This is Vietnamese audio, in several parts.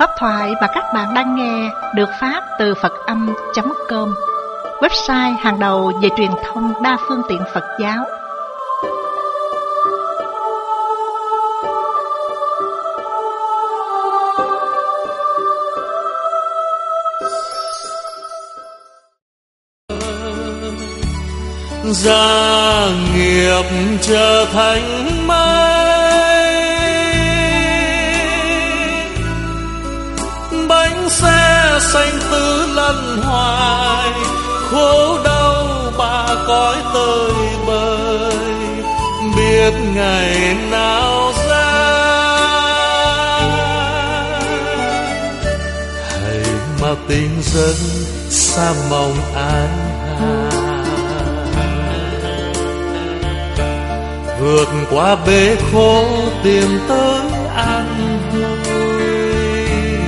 Pháp thoại mà các bạn đang nghe được phát từ Phật-âm.com, website hàng đầu về truyền thông đa phương tiện Phật giáo. Gia nghiệp trở thành mây, bánh xe xanh tứ lăn hoài, khổ đau ba cõi tơi bời, biết ngày nào ra. Hãy mau tình dân xa mong an hà, vượt qua bể khổ tìm tới an vui.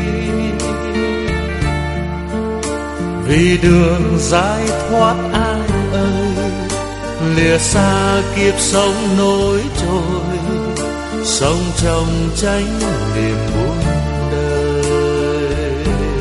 Vì đường giải thoát ai ơi, lìa xa kiếp sống nổi trôi, sống trong chánh niềm buông đời.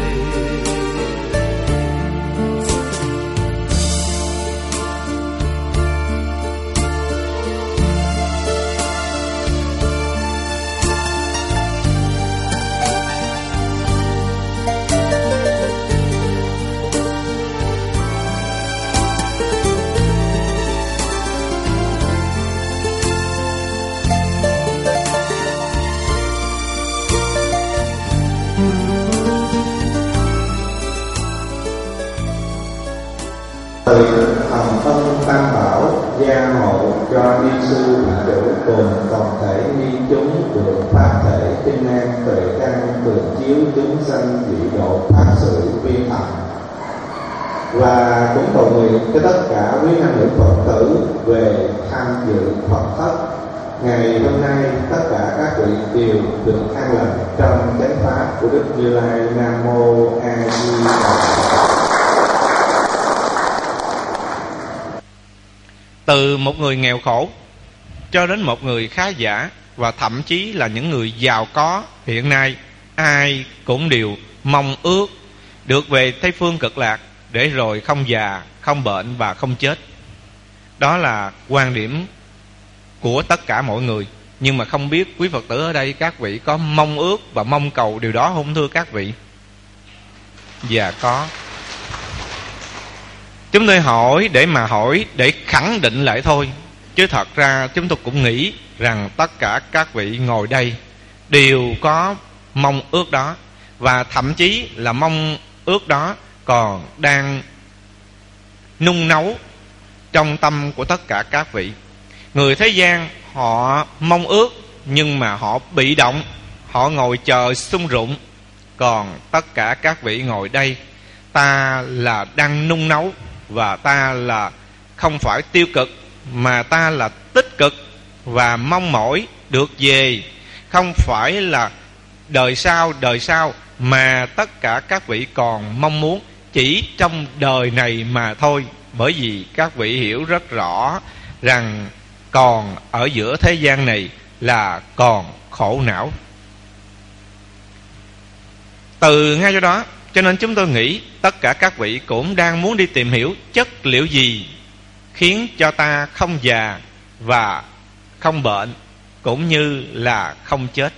Hồng Ân Tam Bảo gia hộ cho ni sư Hạ Đủ cùng toàn thể ni chúng được pháp thể kinh an tuệ căn tường chiếu chúng sanh dị độ pháp sự vi hành. Và cũng cầu nguyện cho tất cả quý nam nữ Phật tử về tham dự Phật thất. Ngày hôm nay tất cả các vị đều được an lành trong chánh pháp của Đức Như Lai. Nam mô A Di Đà Phật. Từ một người nghèo khổ cho đến một người khá giả, và thậm chí là những người giàu có hiện nay, ai cũng đều mong ước được về Tây Phương Cực Lạc để rồi không già, không bệnh và không chết. Đó là quan điểm của tất cả mọi người. Nhưng mà không biết quý Phật tử ở đây các vị có mong ước và mong cầu điều đó không thưa các vị? Dạ có. Chúng tôi hỏi để khẳng định lại thôi, chứ thật ra chúng tôi cũng nghĩ rằng tất cả các vị ngồi đây đều có mong ước đó, và thậm chí là mong ước đó còn đang nung nấu trong tâm của tất cả các vị. Người thế gian họ mong ước nhưng mà họ bị động, họ ngồi chờ sung rụng. Còn tất cả các vị ngồi đây, ta là đang nung nấu, và ta là không phải tiêu cực mà ta là tích cực, và mong mỏi được về không phải là đời sau mà tất cả các vị còn mong muốn chỉ trong đời này mà thôi. Bởi vì các vị hiểu rất rõ rằng còn ở giữa thế gian này là còn khổ não. Từ ngay do đó cho nên chúng tôi nghĩ tất cả các vị cũng đang muốn đi tìm hiểu chất liệu gì khiến cho ta không già và không bệnh, cũng như là không chết.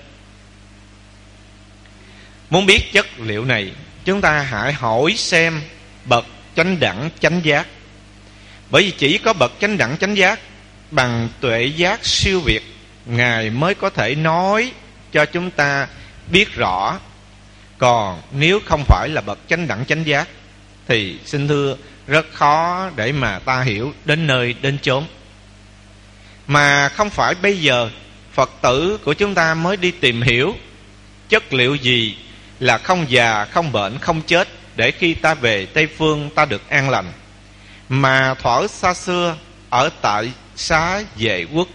Muốn biết chất liệu này, chúng ta hãy hỏi xem bậc chánh đẳng chánh giác. Bởi vì chỉ có bậc chánh đẳng chánh giác bằng tuệ giác siêu việt, Ngài mới có thể nói cho chúng ta biết rõ. Còn nếu không phải là bậc chánh đẳng chánh giác thì xin thưa rất khó để mà ta hiểu đến nơi đến chốn. Mà không phải bây giờ Phật tử của chúng ta mới đi tìm hiểu chất liệu gì là không già, không bệnh, không chết, để khi ta về Tây Phương ta được an lành. Mà thuở xa xưa ở tại xá Vệ Quốc,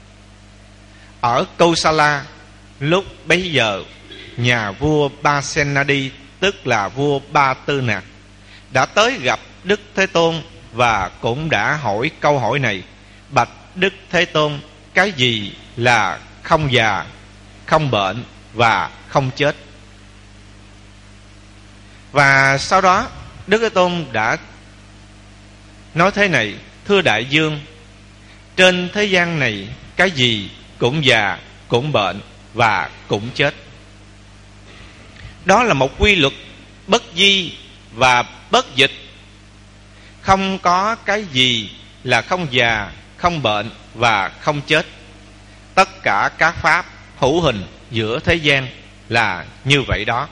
ở Kausala, lúc bấy giờ nhà vua Pasenadi, tức là vua Ba Tư Nạc, đã tới gặp Đức Thế Tôn và cũng đã hỏi câu hỏi này: bạch Đức Thế Tôn, cái gì là không già, không bệnh và không chết? Và sau đó Đức Thế Tôn đã nói thế này: thưa đại dương, trên thế gian này cái gì cũng già, cũng bệnh và cũng chết. Đó là một quy luật bất di và bất dịch. Không có cái gì là không già, không bệnh và không chết. Tất cả các pháp hữu hình giữa thế gian là như vậy đó.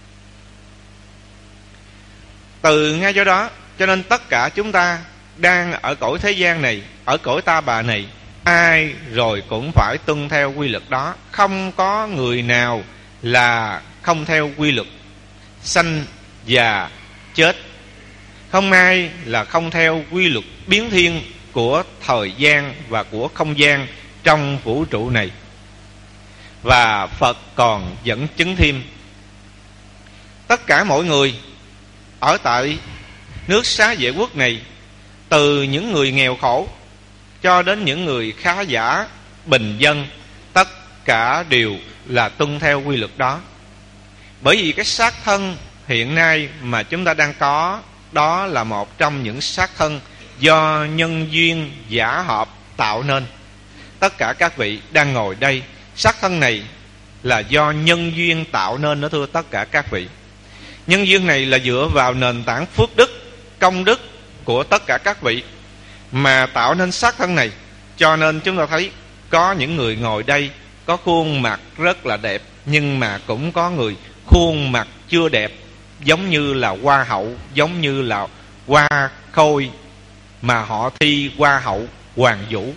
Từ ngay do đó, cho nên tất cả chúng ta đang ở cõi thế gian này, ở cõi ta bà này, ai rồi cũng phải tuân theo quy luật đó. Không có người nào là không theo quy luật sanh, già, chết. Không ai là không theo quy luật biến thiên của thời gian và của không gian trong vũ trụ này. Và Phật còn dẫn chứng thêm: tất cả mọi người ở tại nước Xá Vệ Quốc này, từ những người nghèo khổ cho đến những người khá giả, bình dân, tất cả đều là tuân theo quy luật đó. Bởi vì cái xác thân hiện nay mà chúng ta đang có, đó là một trong những xác thân do nhân duyên giả hợp tạo nên. Tất cả các vị đang ngồi đây, xác thân này là do nhân duyên tạo nên đó, thưa tất cả các vị. Nhân duyên này là dựa vào nền tảng phước đức, công đức của tất cả các vị mà tạo nên xác thân này. Cho nên chúng ta thấy có những người ngồi đây có khuôn mặt rất là đẹp, nhưng mà cũng có người khuôn mặt chưa đẹp, giống như là hoa hậu, giống như là hoa khôi mà họ thi hoa hậu Hoàng Vũ.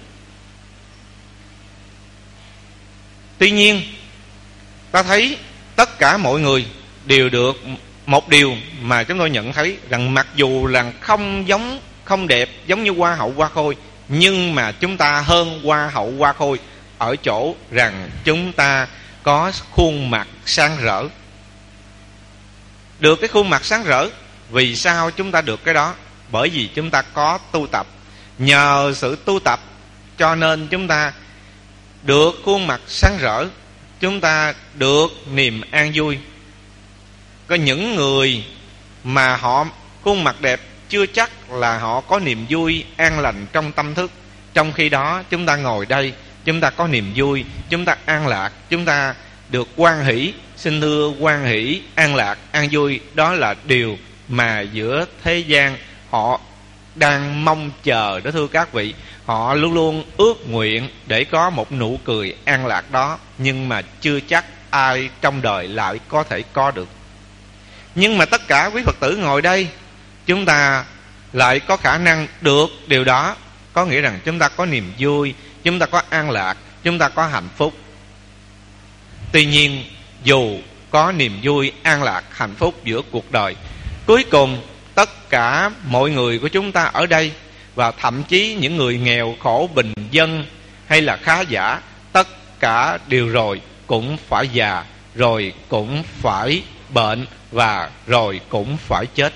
Tuy nhiên ta thấy tất cả mọi người đều được một điều mà chúng tôi nhận thấy, rằng mặc dù là không đẹp giống như hoa hậu hoa khôi, nhưng mà chúng ta hơn hoa hậu hoa khôi ở chỗ rằng chúng ta có khuôn mặt sáng rỡ. Được cái khuôn mặt sáng rỡ, vì sao chúng ta được cái đó? Bởi vì chúng ta có tu tập. Nhờ sự tu tập cho nên chúng ta được khuôn mặt sáng rỡ, chúng ta được niềm an vui. Có những người mà họ khuôn mặt đẹp chưa chắc là họ có niềm vui an lành trong tâm thức. Trong khi đó chúng ta ngồi đây, chúng ta có niềm vui, chúng ta an lạc, chúng ta được hoan hỷ. Xin thưa, hoan hỷ, an lạc, an vui, đó là điều mà giữa thế gian họ đang mong chờ đó, thưa các vị. Họ luôn luôn ước nguyện để có một nụ cười an lạc đó, nhưng mà chưa chắc ai trong đời lại có thể có được. Nhưng mà tất cả quý Phật tử ngồi đây, chúng ta lại có khả năng được điều đó. Có nghĩa rằng chúng ta có niềm vui, chúng ta có an lạc, chúng ta có hạnh phúc. Tuy nhiên dù có niềm vui, an lạc, hạnh phúc giữa cuộc đời, cuối cùng tất cả mọi người của chúng ta ở đây, và thậm chí những người nghèo khổ, bình dân hay là khá giả, tất cả đều rồi cũng phải già, rồi cũng phải bệnh, và rồi cũng phải chết.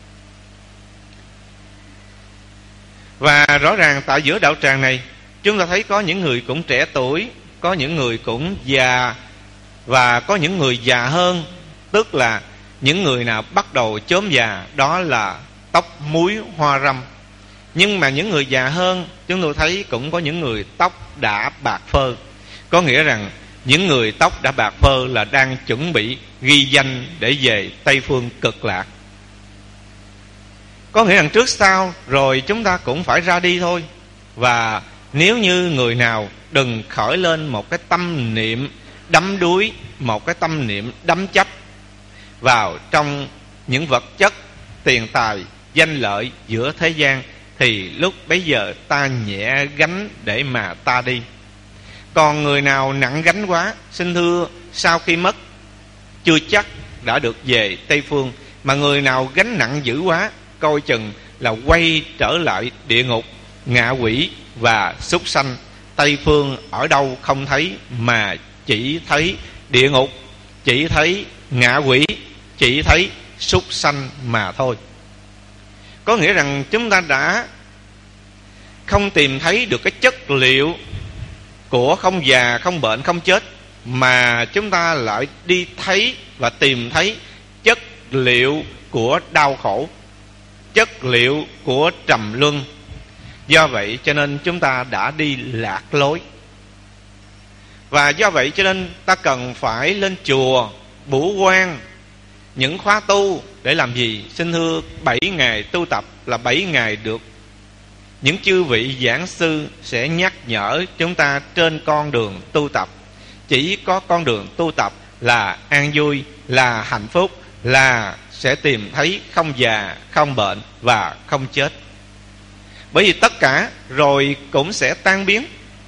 Và rõ ràng tại giữa đạo tràng này, chúng ta thấy có những người cũng trẻ tuổi, có những người cũng già, và có những người già hơn. Tức là những người nào bắt đầu chớm già, đó là tóc muối hoa râm. Nhưng mà những người già hơn, chúng tôi thấy cũng có những người tóc đã bạc phơ. Có nghĩa rằng những người tóc đã bạc phơ là đang chuẩn bị ghi danh để về Tây Phương Cực Lạc. Có nghĩa rằng trước sau rồi chúng ta cũng phải ra đi thôi. Và nếu như người nào đừng khởi lên một cái tâm niệm đắm đuối, một cái tâm niệm đắm chấp vào trong những vật chất, tiền tài, danh lợi giữa thế gian, thì lúc bấy giờ ta nhẹ gánh để mà ta đi. Còn người nào nặng gánh quá, xin thưa, sau khi mất chưa chắc đã được về Tây Phương. Mà người nào gánh nặng dữ quá, coi chừng là quay trở lại địa ngục, ngạ quỷ và súc sanh. Tây Phương ở đâu không thấy, mà chỉ thấy địa ngục, chỉ thấy ngạ quỷ, chỉ thấy súc sanh mà thôi. Có nghĩa rằng chúng ta đã không tìm thấy được cái chất liệu của không già, không bệnh, không chết, mà chúng ta lại đi thấy và tìm thấy chất liệu của đau khổ, chất liệu của trầm luân. Do vậy cho nên chúng ta đã đi lạc lối. Và do vậy cho nên ta cần phải lên chùa bửu quan những khóa tu. Để làm gì? Xin thưa, 7 ngày tu tập là 7 ngày được những chư vị giảng sư sẽ nhắc nhở chúng ta trên con đường tu tập. Chỉ có con đường tu tập là an vui, là hạnh phúc, là sẽ tìm thấy không già, không bệnh và không chết. Bởi vì tất cả rồi cũng sẽ tan biến.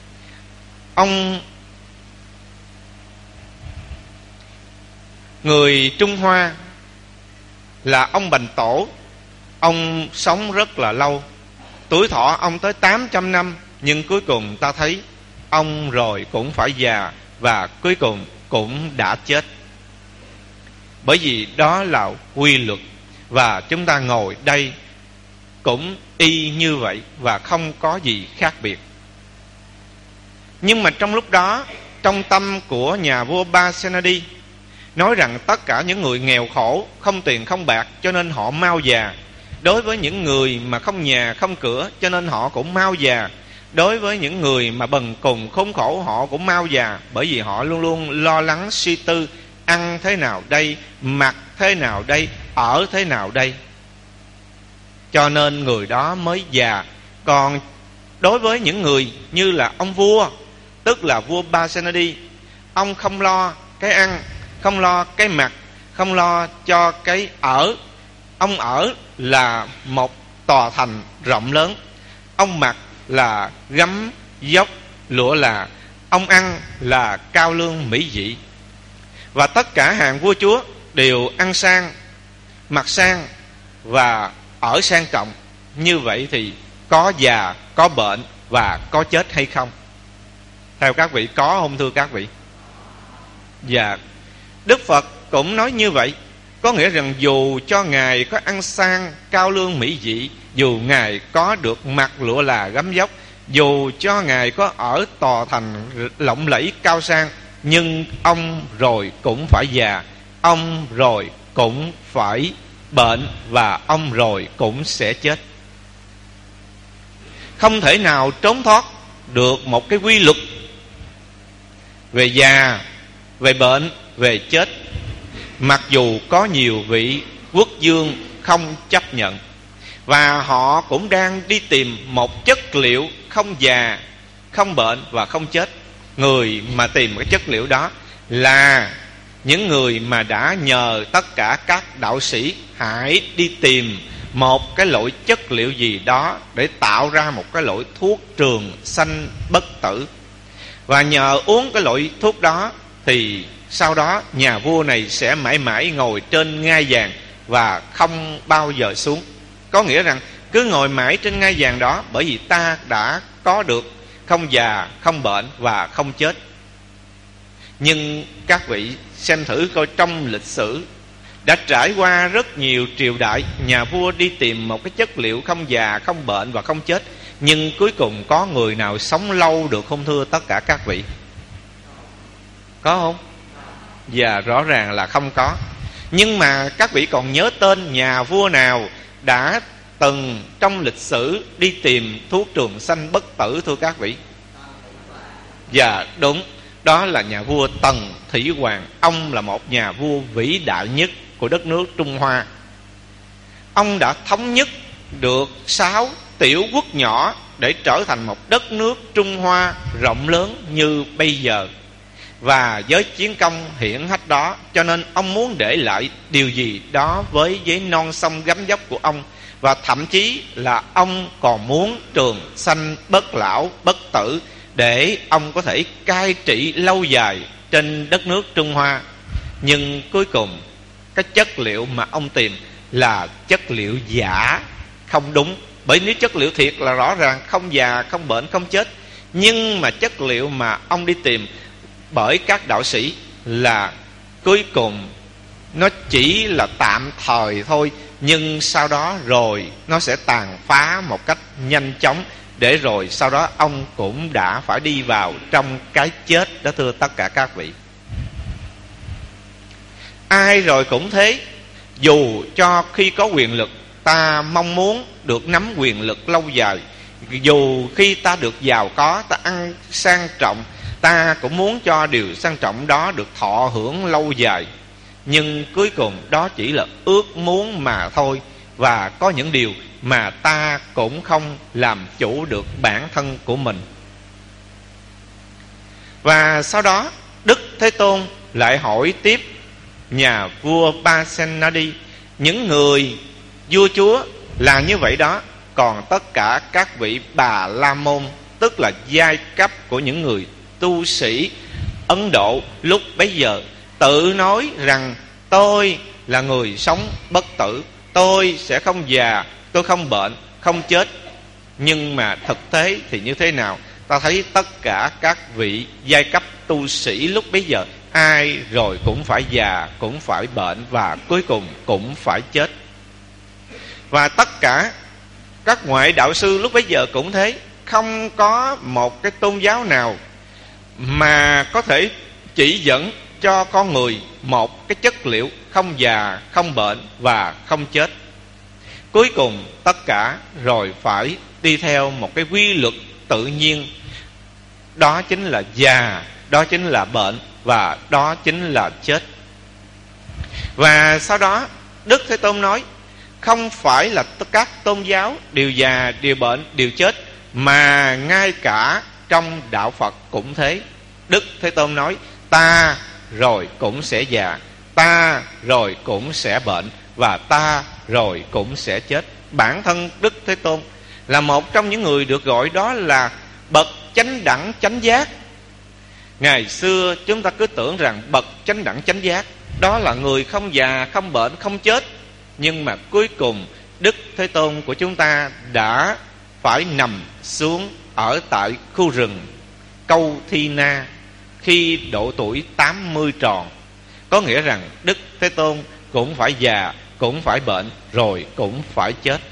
Người Trung Hoa là ông Bành Tổ, ông sống rất là lâu, tuổi thọ ông tới 800 năm, nhưng cuối cùng ta thấy ông rồi cũng phải già và cuối cùng cũng đã chết. Bởi vì đó là quy luật, và chúng ta ngồi đây cũng y như vậy và không có gì khác biệt. Nhưng mà trong lúc đó, trong tâm của nhà vua Pasenadi nói rằng tất cả những người nghèo khổ, không tiền không bạc, cho nên họ mau già. Đối với những người mà không nhà không cửa, cho nên họ cũng mau già. Đối với những người mà bần cùng khốn khổ, họ cũng mau già. Bởi vì họ luôn luôn lo lắng suy tư, ăn thế nào đây, mặc thế nào đây, ở thế nào đây, cho nên người đó mới già. Còn đối với những người như là ông vua, tức là vua Pasenadi, ông không lo cái ăn, không lo cái mặc, không lo cho cái ở. Ông ở là một tòa thành rộng lớn, ông mặc là gấm dốc lụa là, ông ăn là cao lương mỹ vị. Và tất cả hàng vua chúa đều ăn sang, mặc sang và ở sang trọng. Như vậy thì có già, có bệnh và có chết hay không? Theo các vị có không thưa các vị? Dạ, Đức Phật cũng nói như vậy. Có nghĩa rằng dù cho Ngài có ăn sang cao lương mỹ vị, dù Ngài có được mặc lụa là gấm dốc, dù cho Ngài có ở tòa thành lộng lẫy cao sang, nhưng ông rồi cũng phải già, ông rồi cũng phải bệnh và ông rồi cũng sẽ chết. Không thể nào trốn thoát được một cái quy luật về già, về bệnh, về chết. Mặc dù có nhiều vị quốc vương không chấp nhận, và họ cũng đang đi tìm một chất liệu không già, không bệnh và không chết. Người mà tìm cái chất liệu đó là những người mà đã nhờ tất cả các đạo sĩ hãy đi tìm một cái loại chất liệu gì đó để tạo ra một cái loại thuốc trường sanh bất tử. Và nhờ uống cái loại thuốc đó thì sau đó nhà vua này sẽ mãi mãi ngồi trên ngai vàng và không bao giờ xuống. Có nghĩa rằng cứ ngồi mãi trên ngai vàng đó, bởi vì ta đã có được không già, không bệnh và không chết. Nhưng các vị xem thử coi, trong lịch sử đã trải qua rất nhiều triều đại, nhà vua đi tìm một cái chất liệu không già, không bệnh và không chết, nhưng cuối cùng có người nào sống lâu được không thưa tất cả các vị? Có không? Dạ, rõ ràng là không có. Nhưng mà các vị còn nhớ tên nhà vua nào đã từng trong lịch sử đi tìm thuốc trường sanh bất tử thưa các vị? Dạ đúng, đó là nhà vua Tần Thủy Hoàng. Ông là một nhà vua vĩ đại nhất của đất nước Trung Hoa. Ông đã thống nhất được 6 tiểu quốc nhỏ để trở thành một đất nước Trung Hoa rộng lớn như bây giờ. Và với chiến công hiển hách đó, cho nên ông muốn để lại điều gì đó với non sông gấm dốc của ông. Và thậm chí là ông còn muốn trường sanh bất lão bất tử, để ông có thể cai trị lâu dài trên đất nước Trung Hoa. Nhưng cuối cùng cái chất liệu mà ông tìm là chất liệu giả, không đúng. Bởi nếu chất liệu thiệt là rõ ràng không già, không bệnh, không chết. Nhưng mà chất liệu mà ông đi tìm bởi các đạo sĩ là cuối cùng nó chỉ là tạm thời thôi, nhưng sau đó rồi nó sẽ tàn phá một cách nhanh chóng, để rồi sau đó ông cũng đã phải đi vào trong cái chết đó thưa tất cả các vị. Ai rồi cũng thế, Dù cho khi có quyền lực, ta mong muốn được nắm quyền lực lâu dài. Dù khi ta được giàu có, ta ăn sang trọng, ta cũng muốn cho điều sang trọng đó được thọ hưởng lâu dài. Nhưng cuối cùng đó chỉ là ước muốn mà thôi. Và có những điều mà ta cũng không làm chủ được bản thân của mình. Và sau đó Đức Thế Tôn lại hỏi tiếp nhà vua Pasenadi: những người vua chúa là như vậy đó, còn tất cả các vị Bà La Môn, tức là giai cấp của những người tu sĩ Ấn Độ lúc bấy giờ, tự nói rằng tôi là người sống bất tử, tôi sẽ không già, tôi không bệnh, không chết. Nhưng mà thực tế thì như thế nào? Ta thấy tất cả các vị giai cấp tu sĩ lúc bấy giờ, ai rồi cũng phải già, cũng phải bệnh, và cuối cùng cũng phải chết. Và tất cả các ngoại đạo sư lúc bấy giờ cũng thế. Không có một cái tôn giáo nào mà có thể chỉ dẫn cho con người một cái chất liệu không già, không bệnh và không chết. Cuối cùng tất cả rồi phải đi theo một cái quy luật tự nhiên. Đó chính là già, đó chính là bệnh, và đó chính là chết. Và sau đó Đức Thế Tôn nói không phải là các tôn giáo đều già, đều bệnh, đều chết, mà ngay cả trong đạo Phật cũng thế. Đức Thế Tôn nói ta rồi cũng sẽ già, ta rồi cũng sẽ bệnh, và ta rồi cũng sẽ chết. Bản thân Đức Thế Tôn là một trong những người được gọi đó là bậc chánh đẳng chánh giác. Ngày xưa chúng ta cứ tưởng rằng bậc chánh đẳng chánh giác đó là người không già, không bệnh, không chết. Nhưng mà cuối cùng Đức Thế Tôn của chúng ta đã phải nằm xuống ở tại khu rừng Câu Thi Na khi độ tuổi 80 tròn. Có nghĩa rằng Đức Thế Tôn cũng phải già, cũng phải bệnh, rồi cũng phải chết.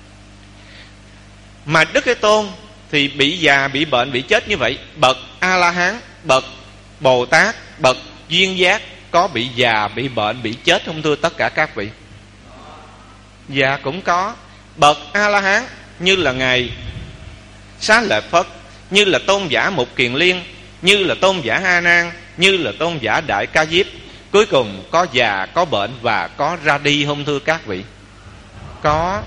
Mà Đức Thế Tôn thì bị già, bị bệnh, bị chết như vậy. Bậc A-la-hán, bậc Bồ Tát, bậc duyên giác có bị già, bị bệnh, bị chết không thưa tất cả các vị? Dạ cũng có. Bậc A-la-hán như là Ngài Xá Lợi Phất, như là tôn giả Mục Kiền Liên, như là tôn giả A Nan, như là tôn giả Đại Ca Diếp, cuối cùng có già, có bệnh và có ra đi không thưa các vị? Có.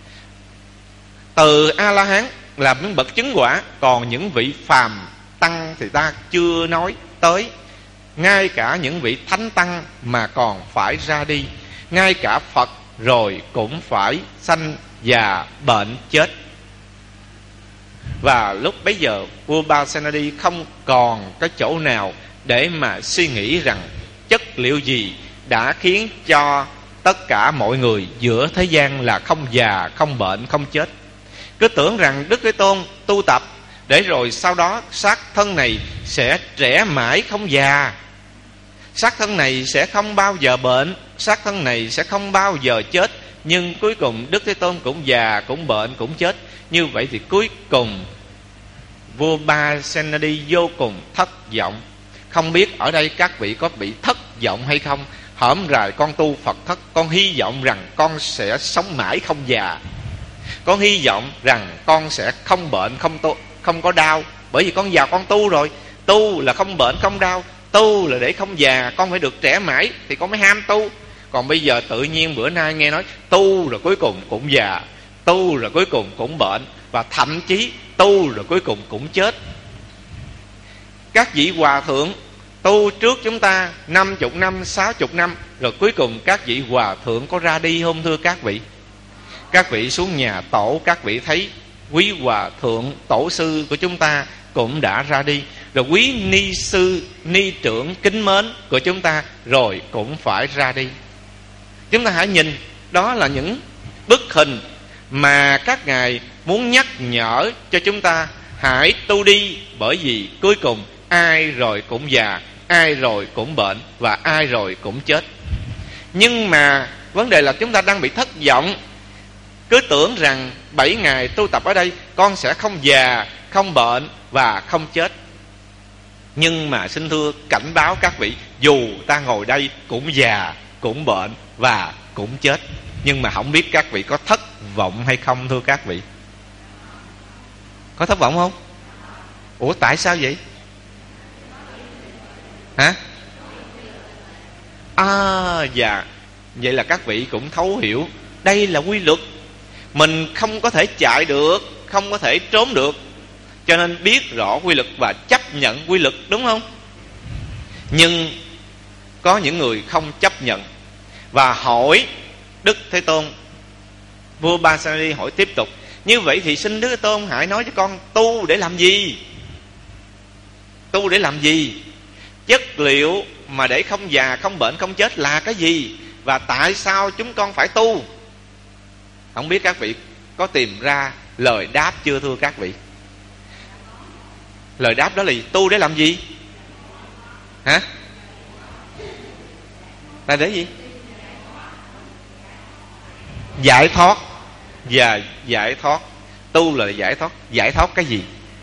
Từ A-la-hán là những bậc chứng quả, còn những vị phàm tăng thì ta chưa nói tới. Ngay cả những vị thánh tăng mà còn phải ra đi. Ngay cả Phật rồi cũng phải sanh, già, bệnh, chết. Và lúc bấy giờ vua Pasenadi không còn cái chỗ nào để mà suy nghĩ rằng chất liệu gì đã khiến cho tất cả mọi người giữa thế gian là không già, không bệnh, không chết. Cứ tưởng rằng Đức Thế Tôn tu tập để rồi sau đó xác thân này sẽ trẻ mãi không già, xác thân này sẽ không bao giờ bệnh, xác thân này sẽ không bao giờ chết. Nhưng cuối cùng Đức Thế Tôn cũng già, cũng bệnh, cũng chết. Như vậy thì cuối cùng vua Pasenadi vô cùng thất vọng. Không biết ở đây các vị có bị thất vọng hay không? Hổm rày con tu Phật thất, con hy vọng rằng con sẽ sống mãi không già. Con hy vọng rằng con sẽ không bệnh, không có đau. Bởi vì con già con tu rồi. Tu là không bệnh, không đau. Tu là để không già, con phải được trẻ mãi thì con mới ham tu. Còn bây giờ tự nhiên bữa nay nghe nói tu rồi cuối cùng cũng già, tu rồi cuối cùng cũng bệnh, và thậm chí tu rồi cuối cùng cũng chết. Các vị hòa thượng tu trước chúng ta 50 năm, 60 năm, rồi cuối cùng các vị hòa thượng có ra đi không thưa các vị? Các vị xuống nhà tổ, các vị thấy quý hòa thượng tổ sư của chúng ta cũng đã ra đi. Rồi quý ni sư, ni trưởng kính mến của chúng ta rồi cũng phải ra đi. Chúng ta hãy nhìn, đó là những bức hình mà các ngài muốn nhắc nhở cho chúng ta hãy tu đi. Bởi vì cuối cùng ai rồi cũng già, ai rồi cũng bệnh, và ai rồi cũng chết. Nhưng mà vấn đề là chúng ta đang bị thất vọng. Cứ tưởng rằng 7 ngày tu tập ở đây con sẽ không già, không bệnh và không chết. Nhưng mà xin thưa cảnh báo các vị, dù ta ngồi đây cũng già, cũng bệnh và cũng chết. Nhưng mà không biết các vị có thất vọng hay không thưa các vị? Có thất vọng không? Ủa tại sao vậy? Hả? Dạ. Vậy là các vị cũng thấu hiểu đây là quy luật. Mình không có thể chạy được, không có thể trốn được, cho nên biết rõ quy luật và chấp nhận quy luật, đúng không? Nhưng có những người không chấp nhận và hỏi Đức Thế Tôn. Vua Basari hỏi tiếp tục: như vậy thì xin Đức Thế Tôn hãy nói cho con tu để làm gì? Tu để làm gì? Chất liệu mà để không già, không bệnh, không chết là cái gì? Và tại sao chúng con phải tu? Không biết các vị có tìm ra lời đáp chưa thưa các vị? Lời đáp đó là gì? Tu để làm gì? Hả? Là để gì? Giải thoát. Và giải thoát. Tu là giải thoát. Giải thoát cái gì?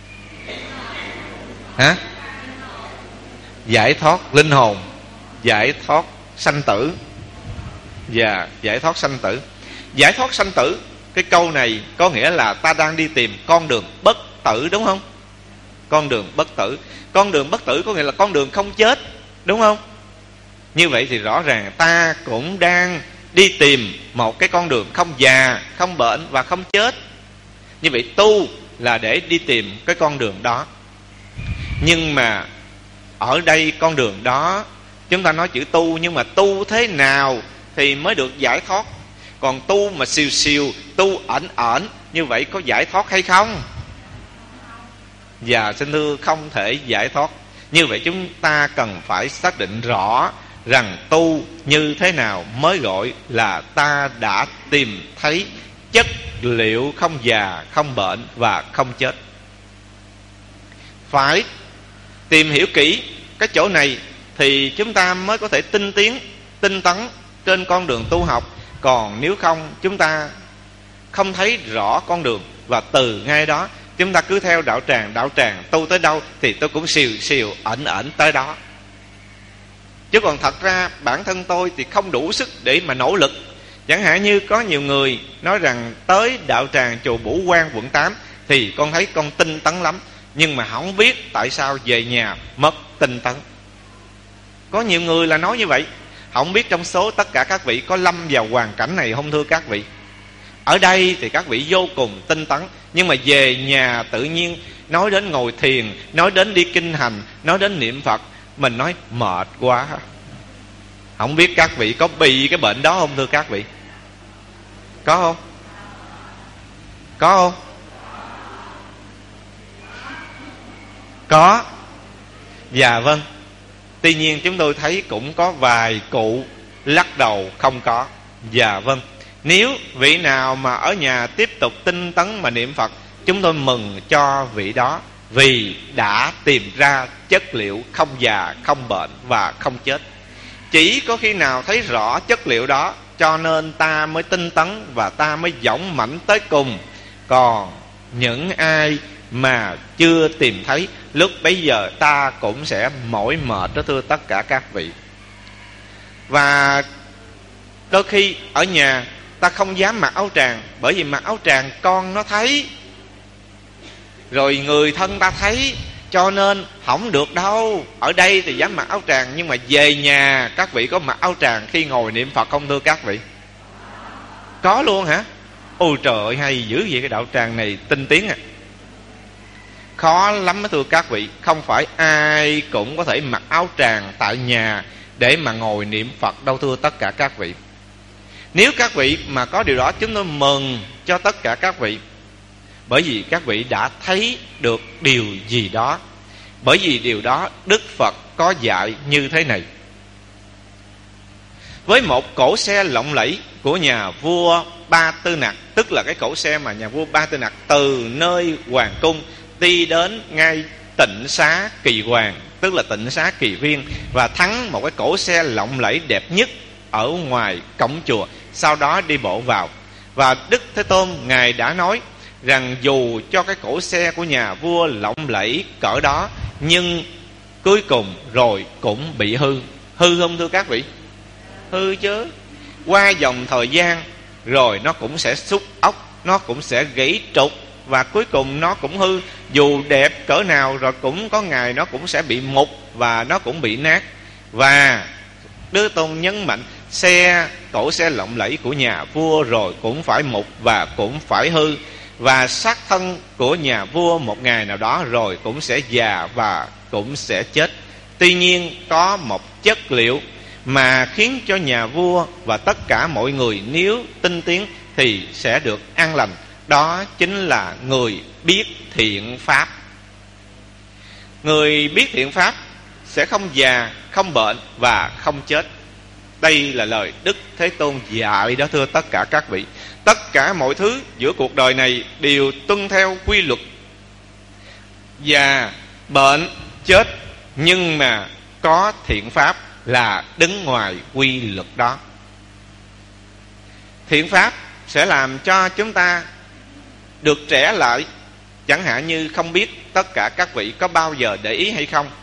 Hả? Giải thoát linh hồn, giải thoát sanh tử. Và giải thoát sanh tử. Giải thoát sanh tử, cái câu này có nghĩa là ta đang đi tìm con đường bất tử, đúng không? Con đường bất tử. Con đường bất tử có nghĩa là con đường không chết, đúng không? Như vậy thì rõ ràng ta cũng đang đi tìm một cái con đường không già, không bệnh và không chết. Như vậy tu là để đi tìm cái con đường đó. Nhưng mà ở đây con đường đó, chúng ta nói chữ tu, nhưng mà tu thế nào thì mới được giải thoát? Còn tu mà siêu siêu, tu ẩn ẩn, như vậy có giải thoát hay không? Và xin thưa, không thể giải thoát. Như vậy chúng ta cần phải xác định rõ rằng tu như thế nào mới gọi là ta đã tìm thấy chất liệu không già, không bệnh và không chết. Phải tìm hiểu kỹ cái chỗ này thì chúng ta mới có thể tinh tiến, tinh tấn trên con đường tu học. Còn nếu không, chúng ta không thấy rõ con đường, và từ ngay đó chúng ta cứ theo đạo tràng tu tới đâu thì tôi cũng siêu ẩn tới đó. Chứ còn thật ra bản thân tôi thì không đủ sức để mà nỗ lực. Chẳng hạn như có nhiều người nói rằng tới đạo tràng chùa Bửu Quang quận 8 thì con thấy con tinh tấn lắm, nhưng mà không biết tại sao về nhà mất tinh tấn. Có nhiều người là nói như vậy. Không biết trong số tất cả các vị có lâm vào hoàn cảnh này không thưa các vị? Ở đây thì các vị vô cùng tinh tấn, nhưng mà về nhà tự nhiên nói đến ngồi thiền, nói đến đi kinh hành, nói đến niệm Phật, mình nói mệt quá. Không biết các vị có bị cái bệnh đó không thưa các vị? Có không? Có không? Có. Dạ vâng. Tuy nhiên chúng tôi thấy cũng có vài cụ lắc đầu không có. Dạ vâng. Nếu vị nào mà ở nhà tiếp tục tinh tấn mà niệm Phật, chúng tôi mừng cho vị đó, vì đã tìm ra chất liệu không già, không bệnh và không chết. Chỉ có khi nào thấy rõ chất liệu đó, cho nên ta mới tinh tấn và ta mới dũng mãnh tới cùng. Còn những ai mà chưa tìm thấy, lúc bấy giờ ta cũng sẽ mỏi mệt đó thưa tất cả các vị. Và đôi khi ở nhà ta không dám mặc áo tràng, bởi vì mặc áo tràng con nó thấy, rồi người thân ta thấy, cho nên không được đâu. Ở đây thì dám mặc áo tràng, nhưng mà về nhà các vị có mặc áo tràng khi ngồi niệm Phật không thưa các vị? Có luôn hả? Ôi trời ơi, hay dữ vậy, cái đạo tràng này tinh tiến à. Khó lắm thưa các vị. Không phải ai cũng có thể mặc áo tràng tại nhà để mà ngồi niệm Phật đâu thưa tất cả các vị. Nếu các vị mà có điều đó, chúng tôi mừng cho tất cả các vị, bởi vì các vị đã thấy được điều gì đó. Bởi vì điều đó Đức Phật có dạy như thế này. Với một cỗ xe lộng lẫy của nhà vua Ba Tư Nặc, tức là cái cỗ xe mà nhà vua Ba Tư Nặc từ nơi hoàng cung đi đến ngay tịnh xá Kỳ Hoàng, tức là tịnh xá Kỳ Viên, và thắng một cái cỗ xe lộng lẫy đẹp nhất ở ngoài cổng chùa, sau đó đi bộ vào. Và Đức Thế Tôn Ngài đã nói rằng dù cho cái cỗ xe của nhà vua lộng lẫy cỡ đó, nhưng cuối cùng rồi cũng bị hư. Hư không thưa các vị? hư chứ. Qua dòng thời gian rồi nó cũng sẽ xúc ốc, nó cũng sẽ gãy trục, và cuối cùng nó cũng hư. Dù đẹp cỡ nào rồi cũng có ngày nó cũng sẽ bị mục và nó cũng bị nát. Và Đức Tôn nhấn mạnh cổ xe lộng lẫy của nhà vua rồi cũng phải mục và cũng phải hư. Và xác thân của nhà vua một ngày nào đó rồi cũng sẽ già và cũng sẽ chết. Tuy nhiên có một chất liệu mà khiến cho nhà vua và tất cả mọi người nếu tinh tiến thì sẽ được an lành. Đó chính là người biết thiện pháp. Người biết thiện pháp sẽ không già, không bệnh và không chết. Đây là lời Đức Thế Tôn dạy đó, thưa tất cả các vị. Tất cả mọi thứ giữa cuộc đời này đều tuân theo quy luật già, bệnh, chết. Nhưng mà có thiện pháp là đứng ngoài quy luật đó. Thiện pháp sẽ làm cho chúng ta được trẻ lại. Chẳng hạn như không biết tất cả các vị có bao giờ để ý hay không,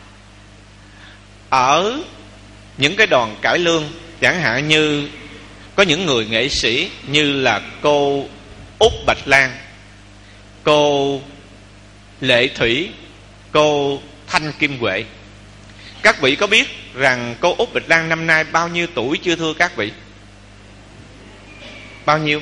ở những cái đoàn cải lương, chẳng hạn như có những người nghệ sĩ như là cô Út Bạch Lan, cô Lệ Thủy, cô Thanh Kim Huệ. Các vị có biết rằng cô Út Bạch Lan năm nay bao nhiêu tuổi chưa thưa các vị? Bao nhiêu?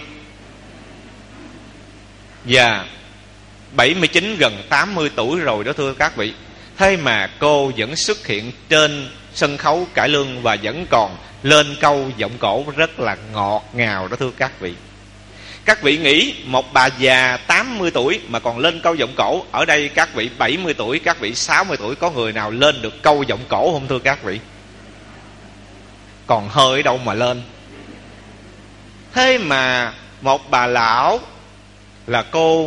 Dạ 79 gần 80 tuổi rồi đó thưa các vị. Thế mà cô vẫn xuất hiện trên sân khấu cải lương và vẫn còn lên câu giọng cổ rất là ngọt ngào đó thưa các vị. Các vị nghĩ một bà già 80 tuổi mà còn lên câu giọng cổ, ở đây các vị 70 tuổi, các vị 60 tuổi, có người nào lên được câu giọng cổ không thưa các vị? Còn hơi đâu mà lên. Thế mà một bà lão là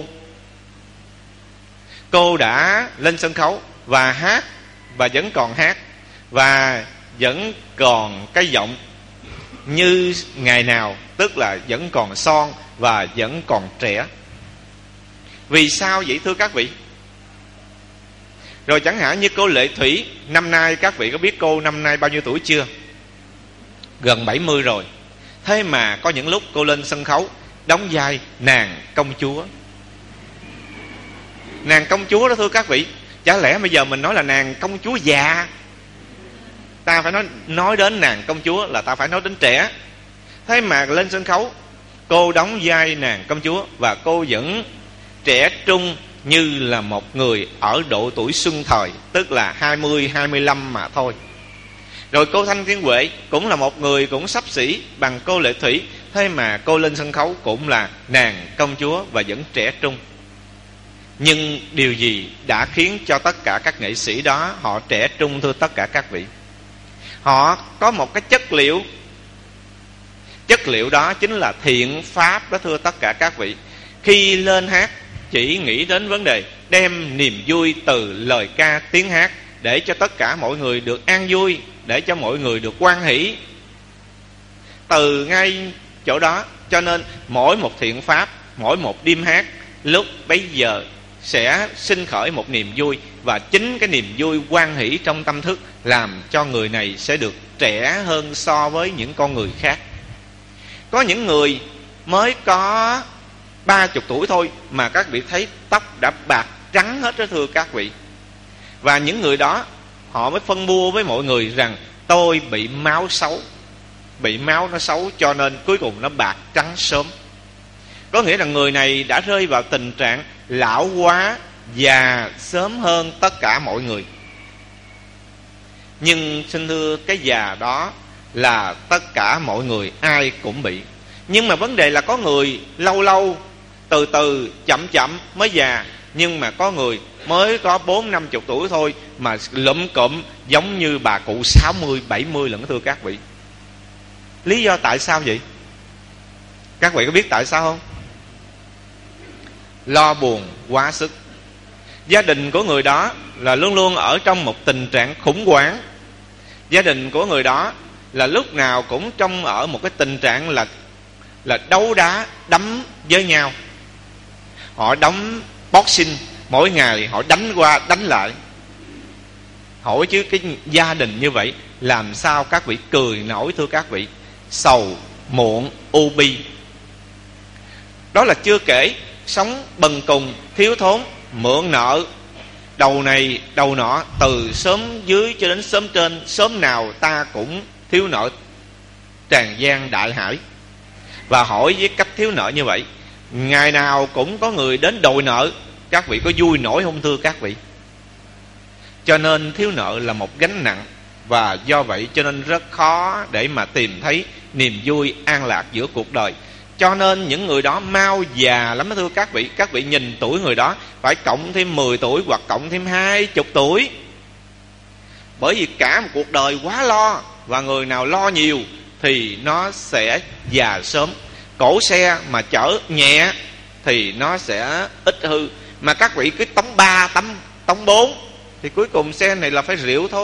cô đã lên sân khấu và hát, và vẫn còn hát, và vẫn còn cái giọng như ngày nào, tức là vẫn còn son và vẫn còn trẻ. Vì sao vậy thưa các vị? Rồi chẳng hạn như cô Lệ Thủy, năm nay các vị có biết cô năm nay bao nhiêu tuổi chưa? Gần 70 rồi. Thế mà có những lúc cô lên sân khấu đóng vai nàng công chúa. Nàng công chúa đó thưa các vị. Chả lẽ bây giờ mình nói là nàng công chúa già? Ta phải nói đến nàng công chúa là ta phải nói đến trẻ. Thế mà lên sân khấu cô đóng vai nàng công chúa, và cô vẫn trẻ trung như là một người ở độ tuổi xuân thời, tức là 20-25 mà thôi. Rồi cô Thanh Thiên Huệ cũng là một người cũng xấp xỉ bằng cô Lệ Thủy. Thế mà cô lên sân khấu cũng là nàng công chúa và vẫn trẻ trung. Nhưng điều gì đã khiến cho tất cả các nghệ sĩ đó họ trẻ trung thưa tất cả các vị? Họ có một cái chất liệu. Chất liệu đó chính là thiện pháp đó thưa tất cả các vị. Khi lên hát chỉ nghĩ đến vấn đề đem niềm vui từ lời ca tiếng hát, để cho tất cả mọi người được an vui, để cho mọi người được hoan hỷ. Từ ngay chỗ đó cho nên mỗi một thiện pháp, mỗi một đêm hát lúc bấy giờ sẽ sinh khởi một niềm vui. Và chính cái niềm vui hoan hỷ trong tâm thức làm cho người này sẽ được trẻ hơn so với những con người khác. Có những người mới có 30 tuổi thôi mà các vị thấy tóc đã bạc trắng hết đó thưa các vị. Và những người đó họ mới phân bua với mọi người rằng tôi bị máu xấu, bị máu nó xấu cho nên cuối cùng nó bạc trắng sớm. Có nghĩa là người này đã rơi vào tình trạng lão hóa, già sớm hơn tất cả mọi người. Nhưng xin thưa, cái già đó là tất cả mọi người ai cũng bị. Nhưng mà vấn đề là có người lâu lâu, từ từ, chậm chậm mới già. Nhưng mà có người mới có 40-50 tuổi thôi mà lụm cụm giống như bà cụ 60-70 lận thưa các vị. Lý do tại sao vậy? Các vị có biết tại sao không? Lo buồn quá sức. Gia đình của người đó là luôn luôn ở trong một tình trạng khủng hoảng. Gia đình của người đó là lúc nào cũng ở một cái tình trạng là đấu đá đấm với nhau. Họ đấm boxing, mỗi ngày họ đánh qua đánh lại. Hỏi chứ cái gia đình như vậy làm sao các vị cười nổi thưa các vị? sầu muộn u bi. Đó là chưa kể sống bần cùng, thiếu thốn, mượn nợ, đầu này đầu nọ, từ xóm dưới cho đến xóm trên, xóm nào ta cũng thiếu nợ tràn gian đại hải. Và hỏi với cách thiếu nợ như vậy, ngày nào cũng có người đến đòi nợ, các vị có vui nổi không thưa các vị? Cho nên thiếu nợ là một gánh nặng, và do vậy cho nên rất khó để mà tìm thấy niềm vui an lạc giữa cuộc đời. Cho nên những người đó mau già lắm thưa các vị. Các vị nhìn tuổi người đó phải cộng thêm 10 tuổi hoặc cộng thêm 20 tuổi. Bởi vì cả một cuộc đời quá lo, và người nào lo nhiều thì nó sẽ già sớm. Cổ xe mà chở nhẹ thì nó sẽ ít hư. Mà các vị cứ tống 3, tống 4 thì cuối cùng xe này là phải rượu thôi.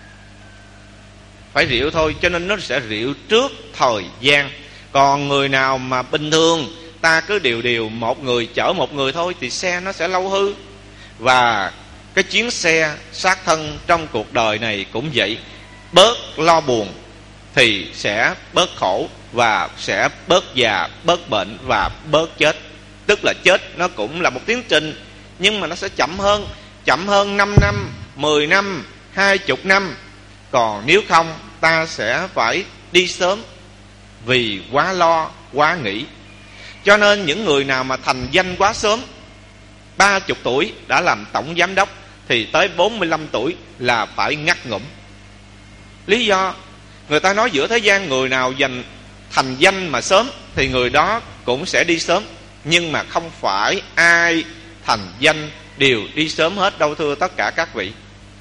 Phải rượu thôi, cho nên nó sẽ rượu trước thời gian. Còn người nào mà bình thường, ta cứ điều một người chở một người thôi thì xe nó sẽ lâu hư. Và cái chuyến xe sát thân trong cuộc đời này cũng vậy. Bớt lo buồn thì sẽ bớt khổ, và sẽ bớt già, bớt bệnh và bớt chết. Tức là chết nó cũng là một tiến trình, nhưng mà nó sẽ chậm hơn. Chậm hơn 5 năm, 10 năm, 20 năm. Còn nếu không, ta sẽ phải đi sớm vì quá lo, quá nghĩ. Cho nên những người nào mà thành danh quá sớm, 30 tuổi đã làm tổng giám đốc, thì tới 45 tuổi là phải ngắt ngủm. Lý do, người ta nói giữa thế gian người nào thành danh mà sớm thì người đó cũng sẽ đi sớm. Nhưng mà không phải ai thành danh đều đi sớm hết đâu thưa tất cả các vị.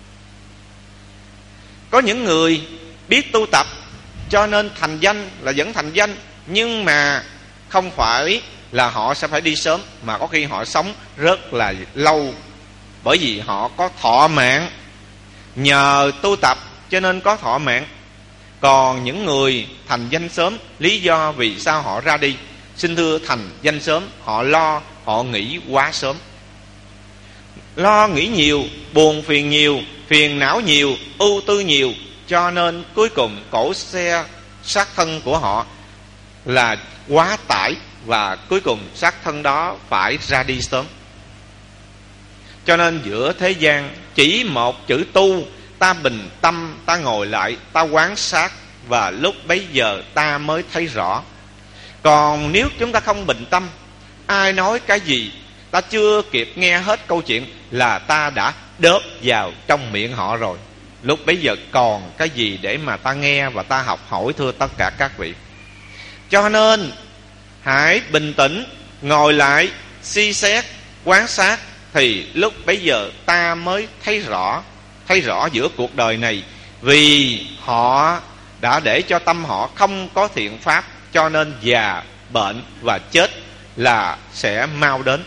Có những người biết tu tập cho nên thành danh là vẫn thành danh, nhưng mà không phải là họ sẽ phải đi sớm, mà có khi họ sống rất là lâu, bởi vì họ có thọ mạng. Nhờ tu tập cho nên có thọ mạng. Còn những người thành danh sớm, lý do vì sao họ ra đi? Xin thưa, thành danh sớm họ lo, họ nghĩ quá sớm. Lo nghĩ nhiều, buồn phiền nhiều, phiền não nhiều, ưu tư nhiều, cho nên cuối cùng cổ xe sát thân của họ là quá tải, và cuối cùng sát thân đó phải ra đi sớm. Cho nên giữa thế gian chỉ một chữ tu, ta bình tâm, ta ngồi lại, ta quán sát, và lúc bấy giờ ta mới thấy rõ. Còn nếu chúng ta không bình tâm, ai nói cái gì, ta chưa kịp nghe hết câu chuyện là ta đã đớp vào trong miệng họ rồi. Lúc bấy giờ còn cái gì để mà ta nghe và ta học hỏi thưa tất cả các vị. Cho nên hãy bình tĩnh, ngồi lại, suy xét, quán sát, thì lúc bấy giờ ta mới thấy rõ giữa cuộc đời này. Vì họ đã để cho tâm họ không có thiện pháp, cho nên già, bệnh và chết là sẽ mau đến.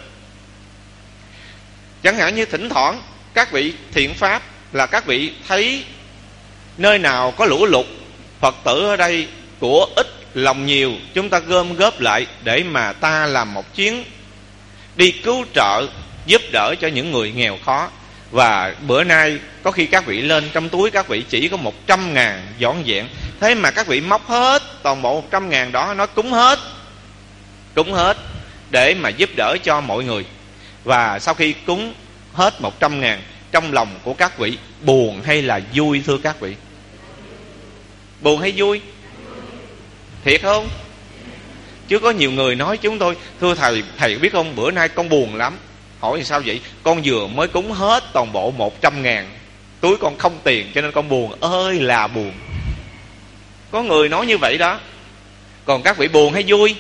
Chẳng hạn như thỉnh thoảng các vị thiện pháp là các vị thấy nơi nào có lũ lụt, Phật tử ở đây của ít lòng nhiều, chúng ta gom góp lại để mà ta làm một chuyến đi cứu trợ, giúp đỡ cho những người nghèo khó. Và bữa nay có khi các vị lên trong túi các vị chỉ có 100.000 dọn dẹn, thế mà các vị móc hết toàn bộ 100.000 đó, nói cúng hết để mà giúp đỡ cho mọi người. Và sau khi cúng hết 100.000, trong lòng của các vị buồn hay là vui thưa các vị? Buồn hay vui? Thiệt không? Chứ có nhiều người nói chúng tôi, thưa thầy biết không, bữa nay con buồn lắm. Hỏi sao vậy? Con vừa mới cúng hết toàn bộ 100.000, túi con không tiền cho nên con buồn ơi là buồn. Có người nói như vậy đó. Còn các vị buồn hay vui?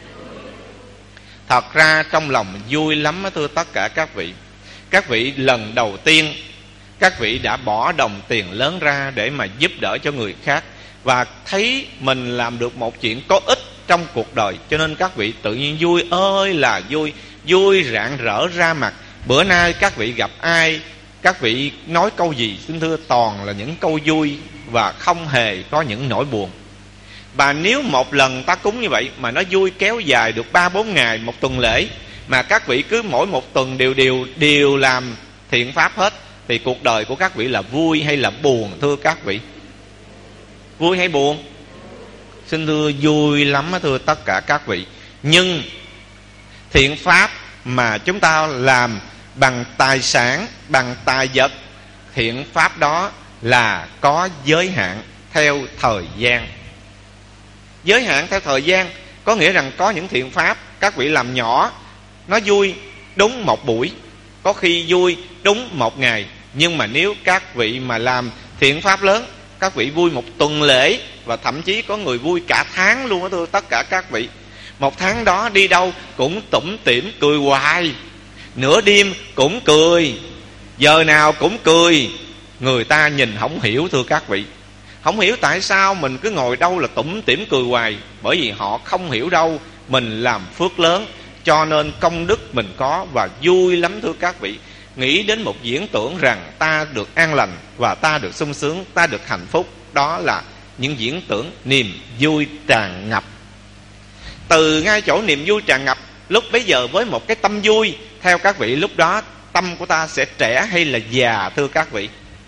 Thật ra trong lòng vui lắm thưa tất cả các vị. Các vị lần đầu tiên các vị đã bỏ đồng tiền lớn ra để mà giúp đỡ cho người khác, và thấy mình làm được một chuyện có ích trong cuộc đời, cho nên các vị tự nhiên vui ơi là vui, vui rạng rỡ ra mặt. Bữa nay các vị gặp ai, các vị nói câu gì, xin thưa toàn là những câu vui và không hề có những nỗi buồn. Và nếu một lần ta cúng như vậy mà nó vui kéo dài được 3-4 ngày, một tuần lễ, mà các vị cứ mỗi một tuần đều làm thiện pháp hết, thì cuộc đời của các vị là vui hay là buồn thưa các vị? Vui hay buồn? xin thưa vui lắm thưa tất cả các vị. Nhưng thiện pháp mà chúng ta làm bằng tài sản, bằng tài vật, thiện pháp đó là có giới hạn theo thời gian. Giới hạn theo thời gian có nghĩa rằng có những thiện pháp các vị làm nhỏ, nó vui đúng một buổi, có khi vui đúng một ngày. Nhưng mà nếu các vị mà làm thiện pháp lớn, các vị vui một tuần lễ, và thậm chí có người vui cả tháng luôn đó thưa tất cả các vị. Một tháng đó đi đâu cũng tủm tỉm cười hoài, nửa đêm cũng cười, giờ nào cũng cười. Người ta nhìn không hiểu thưa các vị, không hiểu tại sao mình cứ ngồi đâu là tủm tỉm cười hoài. Bởi vì họ không hiểu đâu, mình làm phước lớn cho nên công đức mình có và vui lắm thưa các vị. Nghĩ đến một viễn tưởng rằng ta được an lành và ta được sung sướng, ta được hạnh phúc, đó là những viễn tưởng niềm vui tràn ngập. Từ ngay chỗ niềm vui tràn ngập, lúc bấy giờ với một cái tâm vui, theo các vị lúc đó tâm của ta sẽ trẻ hay là già thưa các vị?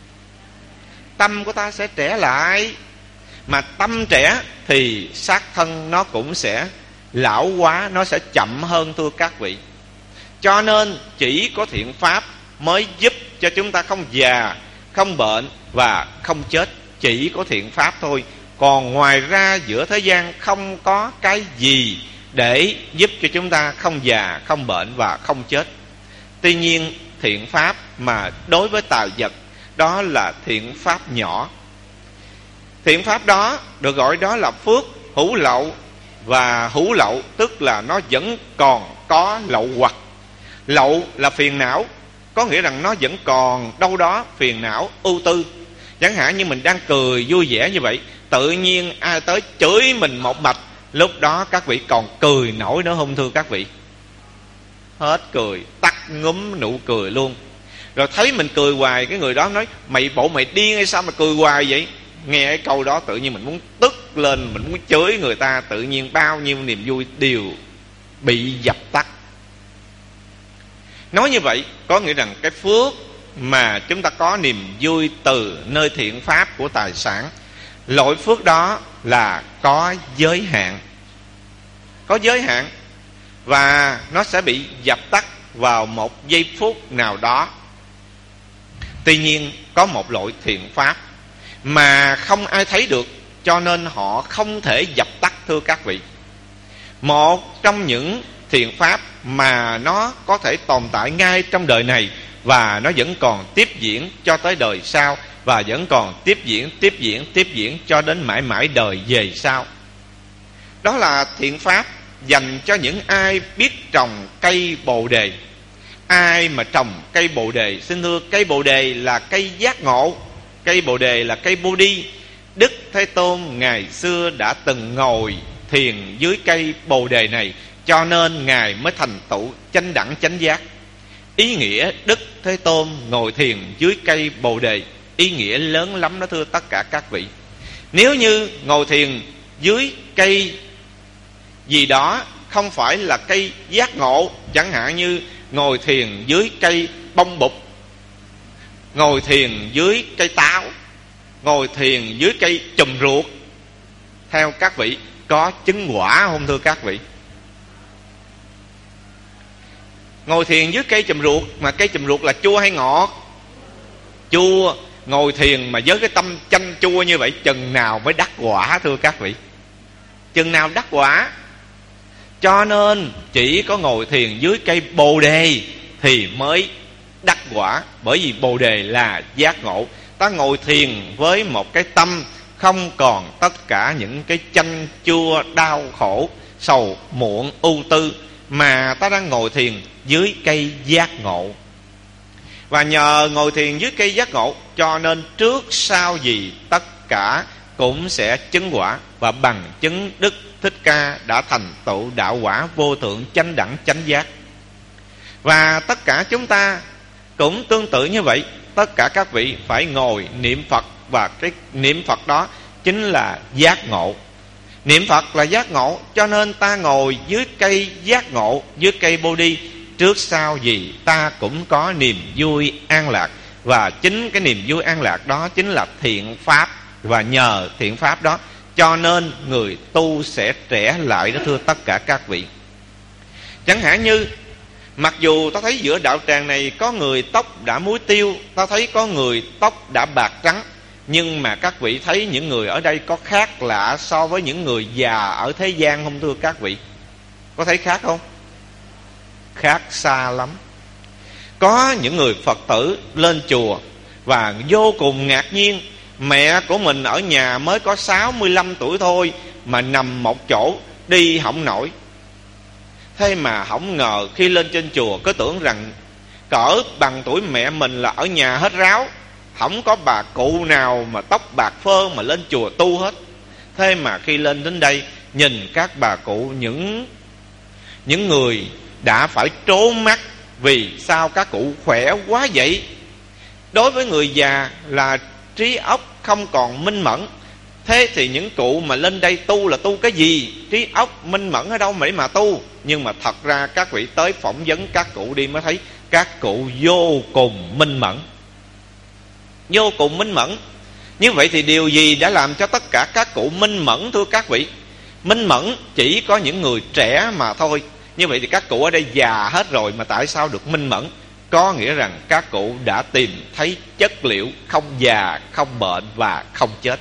Tâm của ta sẽ trẻ lại. Mà tâm trẻ thì xác thân nó cũng sẽ lão hóa, nó sẽ chậm hơn thưa các vị. Cho nên chỉ có thiện pháp mới giúp cho chúng ta không già, không bệnh và không chết. Chỉ có thiện pháp thôi. Còn ngoài ra giữa thế gian không có cái gì để giúp cho chúng ta không già, không bệnh và không chết. Tuy nhiên thiện pháp mà đối với tài vật, đó là thiện pháp nhỏ. Thiện pháp đó được gọi đó là phước hữu lậu. Và hữu lậu tức là nó vẫn còn có lậu hoặc. Lậu là phiền não, có nghĩa rằng nó vẫn còn đâu đó phiền não, ưu tư. Chẳng hạn như mình đang cười vui vẻ như vậy, tự nhiên ai tới chửi mình một mạch, lúc đó các vị còn cười nổi nữa không thưa các vị? Hết cười, tắt ngúm nụ cười luôn. Rồi thấy mình cười hoài, cái người đó nói mày bộ mày điên hay sao mà cười hoài vậy? Nghe cái câu đó tự nhiên mình muốn tức lên, mình muốn chửi người ta. Tự nhiên bao nhiêu niềm vui đều bị dập tắt. Nói như vậy có nghĩa rằng cái phước mà chúng ta có niềm vui từ nơi thiện pháp của tài sản, loại phước đó là có giới hạn. Có giới hạn. Và nó sẽ bị dập tắt vào một giây phút nào đó. Tuy nhiên có một loại thiện pháp mà không ai thấy được, cho nên họ không thể dập tắt thưa các vị. Một trong những thiện pháp mà nó có thể tồn tại ngay trong đời này, và nó vẫn còn tiếp diễn cho tới đời sau, và vẫn còn tiếp diễn cho đến mãi mãi đời về sau. Đó là thiện pháp dành cho những ai biết trồng cây bồ đề. Ai mà trồng cây bồ đề, xin thưa cây bồ đề là cây giác ngộ, cây bồ đề là cây Bồ-đi. Đức Thế Tôn ngày xưa đã từng ngồi thiền dưới cây bồ đề này, cho nên Ngài mới thành tựu chánh đẳng chánh giác. Ý nghĩa Đức Thế Tôn ngồi thiền dưới cây bồ đề, ý nghĩa lớn lắm đó thưa tất cả các vị. Nếu như ngồi thiền dưới cây gì đó không phải là cây giác ngộ, chẳng hạn như ngồi thiền dưới cây bông bụt, ngồi thiền dưới cây táo, ngồi thiền dưới cây chùm ruột, theo các vị có chứng quả không thưa các vị? Ngồi thiền dưới cây chùm ruột, mà cây chùm ruột là chua hay ngọt? Chua. Ngồi thiền mà với cái tâm chanh chua như vậy, chừng nào mới đắc quả thưa các vị? Chừng nào đắc quả? Cho nên chỉ có ngồi thiền dưới cây bồ đề thì mới đắc quả. Bởi vì bồ đề là giác ngộ. Ta ngồi thiền với một cái tâm không còn tất cả những cái chanh chua, đau khổ, sầu muộn, ưu tư, mà ta đang ngồi thiền dưới cây giác ngộ. Và nhờ ngồi thiền dưới cây giác ngộ, cho nên trước sau gì tất cả cũng sẽ chứng quả. Và bằng chứng Đức Thích Ca đã thành tựu đạo quả vô thượng chánh đẳng chánh giác. Và tất cả chúng ta cũng tương tự như vậy. Tất cả các vị phải ngồi niệm Phật, và cái niệm Phật đó chính là giác ngộ. Niệm Phật là giác ngộ, cho nên ta ngồi dưới cây giác ngộ, dưới cây Bồ-đi, trước sau gì ta cũng có niềm vui an lạc. Và chính cái niềm vui an lạc đó chính là thiện pháp. Và nhờ thiện pháp đó cho nên người tu sẽ trẻ lại đó thưa tất cả các vị. Chẳng hạn như mặc dù ta thấy giữa đạo tràng này có người tóc đã muối tiêu, ta thấy có người tóc đã bạc trắng, nhưng mà các vị thấy những người ở đây có khác lạ so với những người già ở thế gian không thưa các vị? Có thấy khác không? Khác xa lắm. Có những người Phật tử lên chùa và vô cùng ngạc nhiên, mẹ của mình ở nhà mới có 65 tuổi thôi mà nằm một chỗ đi không nổi. Thế mà không ngờ khi lên trên chùa cứ tưởng rằng cỡ bằng tuổi mẹ mình là ở nhà hết ráo, không có bà cụ nào mà tóc bạc phơ mà lên chùa tu hết. Thế mà khi lên đến đây nhìn các bà cụ, những người đã phải trố mắt vì sao các cụ khỏe quá vậy. Đối với người già là trí óc không còn minh mẫn. Thế thì những cụ mà lên đây tu là tu cái gì? Trí óc minh mẫn ở đâu mà tu? Nhưng mà thật ra các vị tới phỏng vấn các cụ đi mới thấy các cụ vô cùng minh mẫn. Vô cùng minh mẫn. Như vậy thì điều gì đã làm cho tất cả các cụ minh mẫn thưa các vị? Minh mẫn chỉ có những người trẻ mà thôi. Như vậy thì các cụ ở đây già hết rồi mà tại sao được minh mẫn? Có nghĩa rằng các cụ đã tìm thấy chất liệu không già, không bệnh và không chết.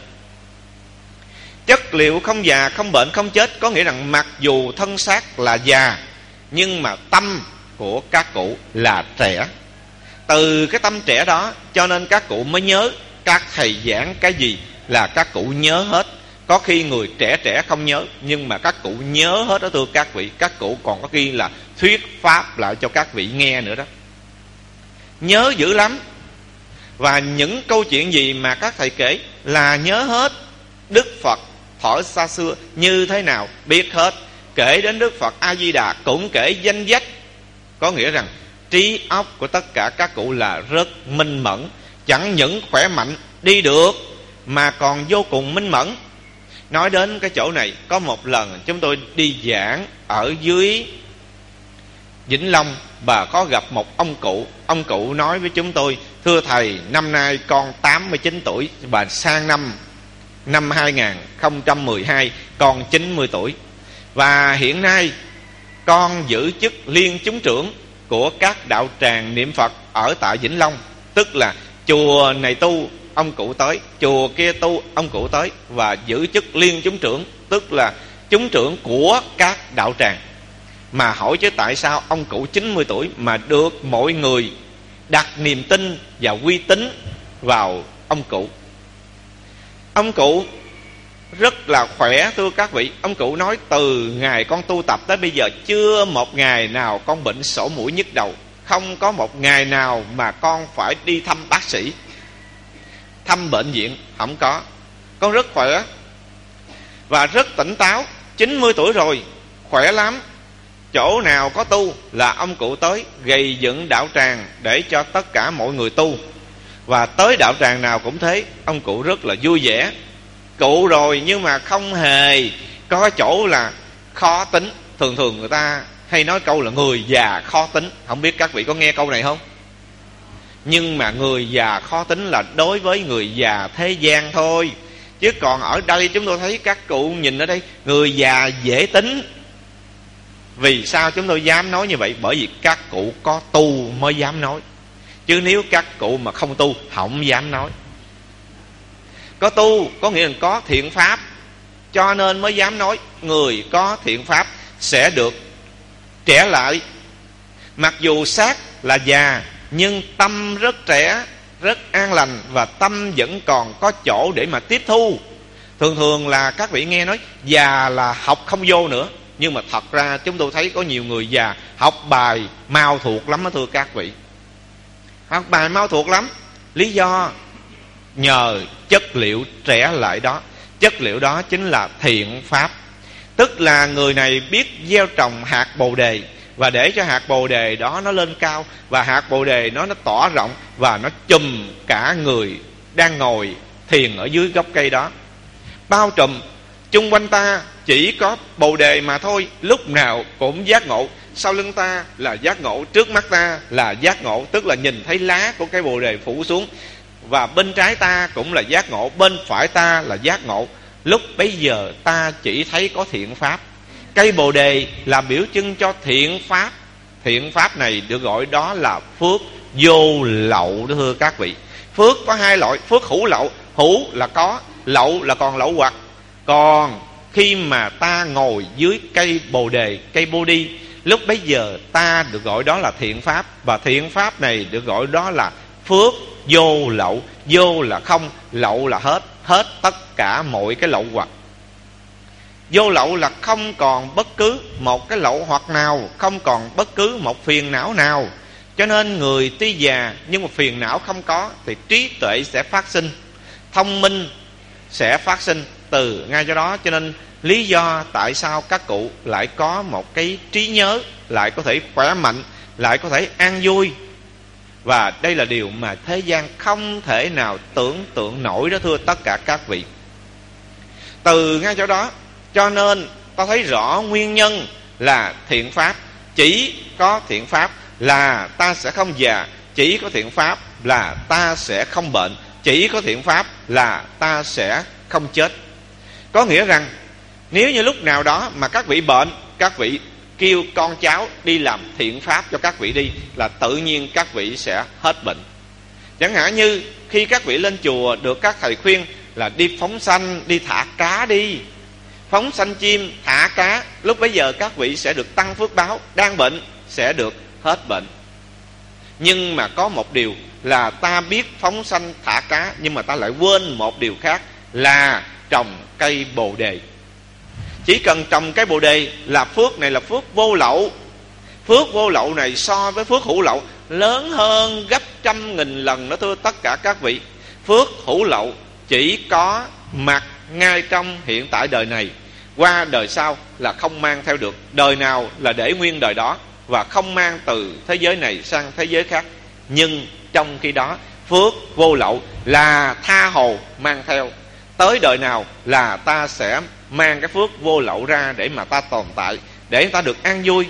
Chất liệu không già, không bệnh, không chết có nghĩa rằng mặc dù thân xác là già nhưng mà tâm của các cụ là trẻ. Từ cái tâm trẻ đó cho nên các cụ mới nhớ. Các thầy giảng cái gì là các cụ nhớ hết. Có khi người trẻ không nhớ, nhưng mà các cụ nhớ hết đó thưa các vị. Các cụ còn có khi là thuyết pháp lại cho các vị nghe nữa đó. Nhớ dữ lắm. Và những câu chuyện gì mà các thầy kể là nhớ hết. Đức Phật thuở xa xưa như thế nào biết hết. Kể đến Đức Phật A Di Đà cũng kể danh sách. Có nghĩa rằng trí óc của tất cả các cụ là rất minh mẫn. Chẳng những khỏe mạnh đi được mà còn vô cùng minh mẫn. Nói đến cái chỗ này, có một lần chúng tôi đi giảng ở dưới Vĩnh Long và có gặp một ông cụ. Ông cụ nói với chúng tôi: thưa thầy, năm nay con 89 tuổi và sang năm 2012 con 90 tuổi. Và hiện nay con giữ chức liên chúng trưởng của các đạo tràng niệm Phật ở tại Vĩnh Long. Tức là chùa này tu ông cụ tới, chùa kia tu ông cụ tới, và giữ chức liên chúng trưởng, tức là chúng trưởng của các đạo tràng. Mà hỏi chứ tại sao ông cụ 90 tuổi mà được mọi người đặt niềm tin và uy tín vào ông cụ? Ông cụ rất là khỏe thưa các vị. Ông cụ nói từ ngày con tu tập tới bây giờ chưa một ngày nào con bệnh sổ mũi nhức đầu. Không có một ngày nào mà con phải đi thăm bác sĩ, thăm bệnh viện, không có. Con rất khỏe và rất tỉnh táo. 90 tuổi rồi, khỏe lắm. Chỗ nào có tu là ông cụ tới gây dựng đạo tràng để cho tất cả mọi người tu. Và tới đạo tràng nào cũng thế, ông cụ rất là vui vẻ. Cụ rồi nhưng mà không hề có chỗ là khó tính. Thường người ta hay nói câu là người già khó tính. Không biết các vị có nghe câu này không? Nhưng mà người già khó tính là đối với người già thế gian thôi. Chứ còn ở đây chúng tôi thấy các cụ nhìn ở đây, người già dễ tính. Vì sao chúng tôi dám nói như vậy? Bởi vì các cụ có tu mới dám nói. Chứ nếu các cụ mà không tu, không dám nói. Có tu có nghĩa là có thiện pháp, cho nên mới dám nói. Người có thiện pháp sẽ được trẻ lại. Mặc dù xác là già nhưng tâm rất trẻ, rất an lành, và tâm vẫn còn có chỗ để mà tiếp thu. Thường là các vị nghe nói già là học không vô nữa. Nhưng mà thật ra chúng tôi thấy có nhiều người già học bài mau thuộc lắm đó thưa các vị. Học bài mau thuộc lắm. Lý do nhờ chất liệu trẻ lại đó. Chất liệu đó chính là thiện pháp. Tức là người này biết gieo trồng hạt bồ đề, và để cho hạt bồ đề đó nó lên cao, và hạt bồ đề nó tỏa rộng, và nó chùm cả người đang ngồi thiền ở dưới gốc cây đó. Bao trùm chung quanh ta chỉ có bồ đề mà thôi. Lúc nào cũng giác ngộ. Sau lưng ta là giác ngộ, trước mắt ta là giác ngộ. Tức là nhìn thấy lá của cây bồ đề phủ xuống. Và bên trái ta cũng là giác ngộ, bên phải ta là giác ngộ. lúc bấy giờ ta chỉ thấy có thiện pháp. Cây bồ đề là biểu trưng cho thiện pháp. Thiện pháp này được gọi đó là phước vô lậu đó thưa các vị. Phước có hai loại: phước hữu lậu, hữu là có, lậu là còn lậu hoặc. Còn khi mà ta ngồi dưới cây bồ đề, cây bồ đi, lúc bấy giờ ta được gọi đó là thiện pháp. Và thiện pháp này được gọi đó là phước vô lậu. Vô là không, lậu là hết. Hết tất cả mọi cái lậu hoặc. Vô lậu là không còn bất cứ một cái lậu hoặc nào, không còn bất cứ một phiền não nào. Cho nên người tuy già nhưng mà phiền não không có, thì trí tuệ sẽ phát sinh, thông minh sẽ phát sinh từ ngay do đó. Cho nên lý do tại sao các cụ lại có một cái trí nhớ, lại có thể khỏe mạnh, lại có thể an vui. Và đây là điều mà thế gian không thể nào tưởng tượng nổi đó thưa tất cả các vị. Từ ngay chỗ đó cho nên ta thấy rõ nguyên nhân là thiện pháp. Chỉ có thiện pháp là ta sẽ không già, chỉ có thiện pháp là ta sẽ không bệnh, chỉ có thiện pháp là ta sẽ không chết. Có nghĩa rằng nếu như lúc nào đó mà các vị bệnh, các vị kêu con cháu đi làm thiện pháp cho các vị đi, là tự nhiên các vị sẽ hết bệnh. Chẳng hạn như khi các vị lên chùa được các thầy khuyên là đi phóng sanh, đi thả cá đi, phóng sanh chim, thả cá, lúc bấy giờ các vị sẽ được tăng phước báo, đang bệnh sẽ được hết bệnh. Nhưng mà có một điều là ta biết phóng sanh thả cá, nhưng mà ta lại quên một điều khác là trồng cây bồ đề. Chỉ cần trồng cây bồ đề là phước này là phước vô lậu. Phước vô lậu này so với phước hữu lậu lớn hơn gấp 100.000 lần đó thưa tất cả các vị. Phước hữu lậu chỉ có mặt ngay trong hiện tại đời này, qua đời sau là không mang theo được. Đời nào là để nguyên đời đó, và không mang từ thế giới này sang thế giới khác. Nhưng trong khi đó phước vô lậu là tha hồ mang theo. Tới đời nào là ta sẽ mang cái phước vô lậu ra để mà ta tồn tại, để ta được an vui.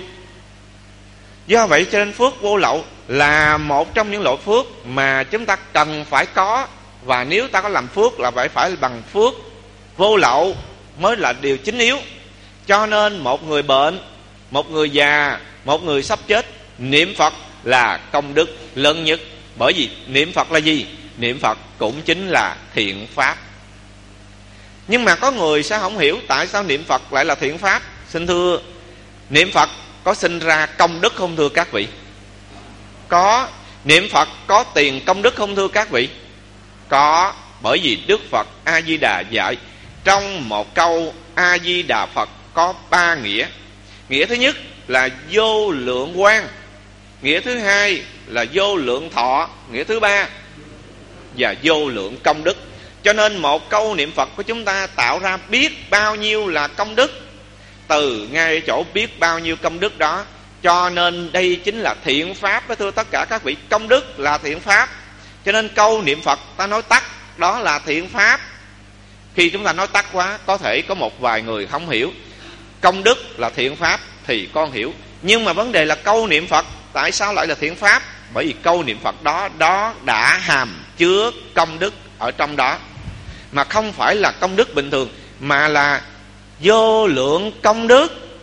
Do vậy cho nên phước vô lậu là một trong những loại phước mà chúng ta cần phải có. Và nếu ta có làm phước là phải bằng phước vô lậu mới là điều chính yếu. Cho nên một người bệnh, một người già, một người sắp chết, niệm Phật là công đức lớn nhất. Bởi vì niệm Phật là gì? Niệm Phật cũng chính là thiện pháp. Nhưng mà có người sẽ không hiểu tại sao niệm Phật lại là thiện pháp. Xin thưa, niệm Phật có sinh ra công đức không thưa các vị? Có. Niệm Phật có tiền công đức không thưa các vị? Có. Bởi vì Đức Phật A Di Đà dạy trong một câu A Di Đà Phật có 3 nghĩa. Nghĩa thứ nhất là vô lượng quang, nghĩa thứ hai là vô lượng thọ, nghĩa thứ ba và vô lượng công đức. Cho nên một câu niệm Phật của chúng ta tạo ra biết bao nhiêu là công đức. Từ ngay chỗ biết bao nhiêu công đức đó, cho nên đây chính là thiện pháp đó thưa tất cả các vị. Công đức là thiện pháp. Cho nên câu niệm Phật ta nói tắt đó là thiện pháp. Khi chúng ta nói tắt quá, có thể có một vài người không hiểu. Công đức là thiện pháp thì con hiểu. Nhưng mà vấn đề là câu niệm Phật tại sao lại là thiện pháp? Bởi vì câu niệm Phật đó đã hàm chứa công đức ở trong đó. Mà không phải là công đức bình thường, mà là vô lượng công đức.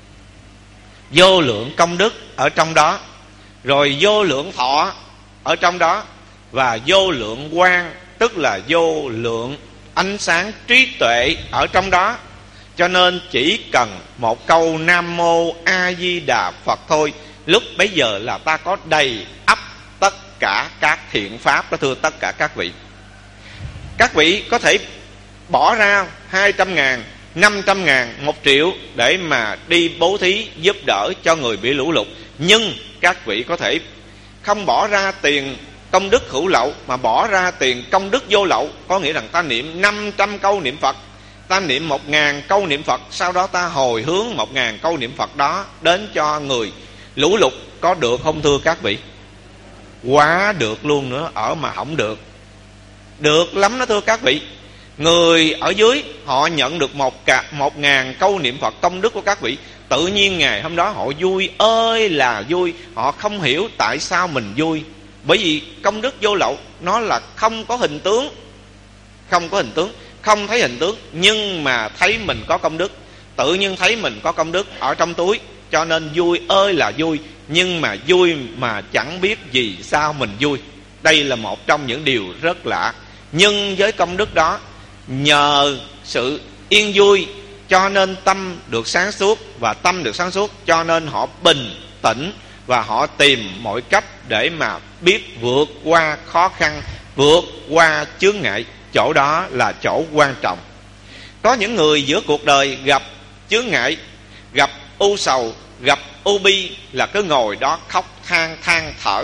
Vô lượng công đức ở trong đó, rồi vô lượng thọ ở trong đó, và vô lượng quang, tức là vô lượng ánh sáng trí tuệ ở trong đó. Cho nên chỉ cần một câu Nam Mô A Di Đà Phật thôi, lúc bấy giờ là ta có đầy ắp tất cả các thiện pháp đó thưa tất cả các vị. Các vị có thể bỏ ra 200.000, 500.000, 1 triệu để mà đi bố thí giúp đỡ cho người bị lũ lụt. Nhưng các vị có thể không bỏ ra tiền công đức hữu lậu, mà bỏ ra tiền công đức vô lậu. Có nghĩa rằng ta niệm 500 câu niệm Phật, ta niệm 1.000 câu niệm Phật, sau đó ta hồi hướng 1.000 câu niệm Phật đó đến cho người lũ lụt. Có được không thưa các vị? Quá được luôn nữa, ở mà không được. Được lắm đó thưa các vị. Người ở dưới họ nhận được 1.000 câu niệm Phật công đức của các vị, tự nhiên ngày hôm đó họ vui ơi là vui. Họ không hiểu tại sao mình vui. Bởi vì công đức vô lậu nó là không có hình tướng. Không có hình tướng. không thấy hình tướng, nhưng mà thấy mình có công đức. Tự nhiên thấy mình có công đức ở trong túi, cho nên vui ơi là vui. Nhưng mà vui mà chẳng biết vì sao mình vui. Đây là một trong những điều rất lạ. Nhưng với công đức đó, nhờ sự yên vui cho nên tâm được sáng suốt, và tâm được sáng suốt cho nên họ bình tĩnh, và họ tìm mọi cách để mà biết vượt qua khó khăn, vượt qua chướng ngại. Chỗ đó là chỗ quan trọng. Có những người giữa cuộc đời gặp chướng ngại, gặp ưu sầu, gặp ưu bi là cứ ngồi đó khóc than thở.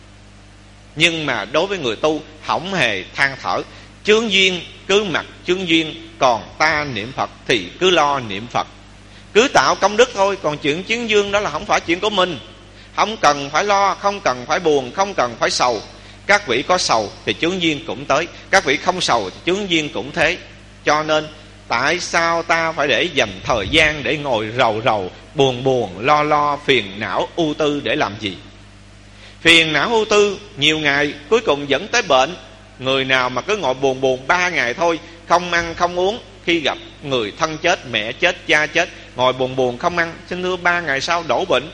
Nhưng mà đối với người tu không hề than thở. Chướng duyên cứ mặc chướng duyên, còn ta niệm Phật thì cứ lo niệm Phật. Cứ tạo công đức thôi, còn chuyện chướng duyên đó là không phải chuyện của mình. Không cần phải lo, không cần phải buồn, không cần phải sầu. Các vị có sầu thì chướng duyên cũng tới, các vị không sầu thì chướng duyên cũng thế. Cho nên tại sao ta phải để dành thời gian để ngồi rầu buồn lo phiền não ưu tư để làm gì? Phiền não ưu tư nhiều ngày cuối cùng dẫn tới bệnh. Người nào mà cứ ngồi buồn 3 ngày thôi, không ăn không uống, khi gặp người thân chết, mẹ chết, cha chết, ngồi buồn không ăn, xin thưa 3 ngày sau đổ bệnh.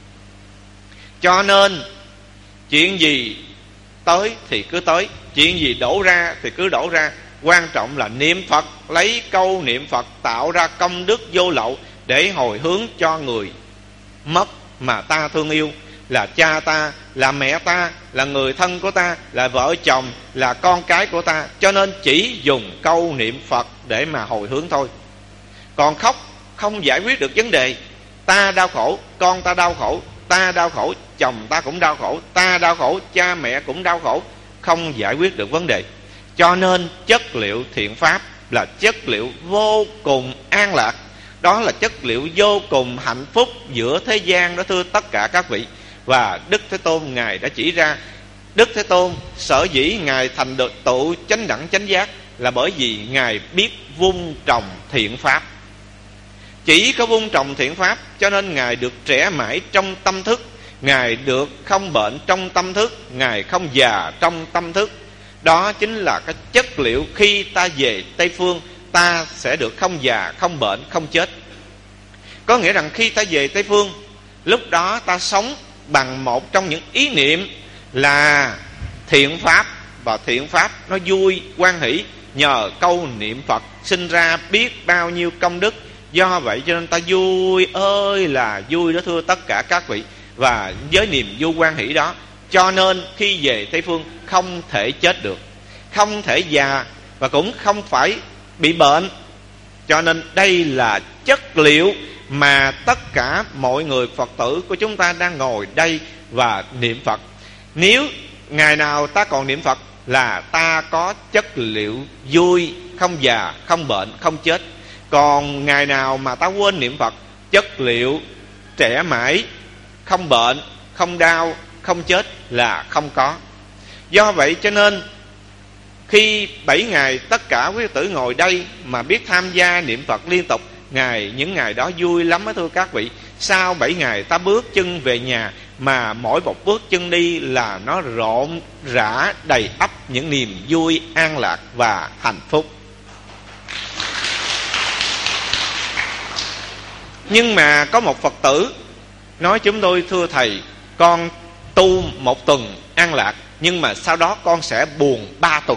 Cho nên chuyện gì tới thì cứ tới, chuyện gì đổ ra thì cứ đổ ra. Quan trọng là niệm Phật, lấy câu niệm Phật tạo ra công đức vô lậu để hồi hướng cho người mất mà ta thương yêu, là cha ta, là mẹ ta, là người thân của ta, là vợ chồng, là con cái của ta. Cho nên chỉ dùng câu niệm Phật để mà hồi hướng thôi. Còn khóc không giải quyết được vấn đề. Ta đau khổ, con ta đau khổ, ta đau khổ, chồng ta cũng đau khổ, ta đau khổ, cha mẹ cũng đau khổ, không giải quyết được vấn đề. Cho nên chất liệu thiện pháp là chất liệu vô cùng an lạc. Đó là chất liệu vô cùng hạnh phúc giữa thế gian đó, thưa tất cả các vị. Và Đức Thế Tôn Ngài đã chỉ ra. Đức Thế Tôn sở dĩ Ngài thành được tụ chánh đẳng chánh giác là bởi vì Ngài biết vun trồng thiện pháp. Chỉ có vun trồng thiện pháp cho nên Ngài được trẻ mãi trong tâm thức, Ngài được không bệnh trong tâm thức, Ngài không già trong tâm thức. Đó chính là cái chất liệu khi ta về Tây Phương ta sẽ được không già, không bệnh, không chết. Có nghĩa rằng khi ta về Tây Phương, lúc đó ta sống bằng một trong những ý niệm là thiện pháp. Và thiện pháp nó vui, hoan hỷ, nhờ câu niệm Phật sinh ra biết bao nhiêu công đức. Do vậy cho nên ta vui ơi là vui đó, thưa tất cả các vị. Và với niềm vui hoan hỷ đó, cho nên khi về Tây Phương không thể chết được, không thể già, và cũng không phải bị bệnh. Cho nên đây là chất liệu mà tất cả mọi người Phật tử của chúng ta đang ngồi đây và niệm Phật. Nếu ngày nào ta còn niệm Phật là ta có chất liệu vui, không già, không bệnh, không chết. Còn ngày nào mà ta quên niệm Phật, chất liệu trẻ mãi, không bệnh, không đau, không chết là không có. Do vậy cho nên khi 7 ngày tất cả quý tử ngồi đây mà biết tham gia niệm Phật liên tục, những ngày đó vui lắm đó, thưa các vị. Sau 7 ngày ta bước chân về nhà mà mỗi một bước chân đi là nó rộn rã đầy ắp những niềm vui, an lạc và hạnh phúc. Nhưng mà có một Phật tử nói chúng tôi: thưa thầy, con tu 1 tuần an lạc, nhưng mà sau đó con sẽ buồn 3 tuần.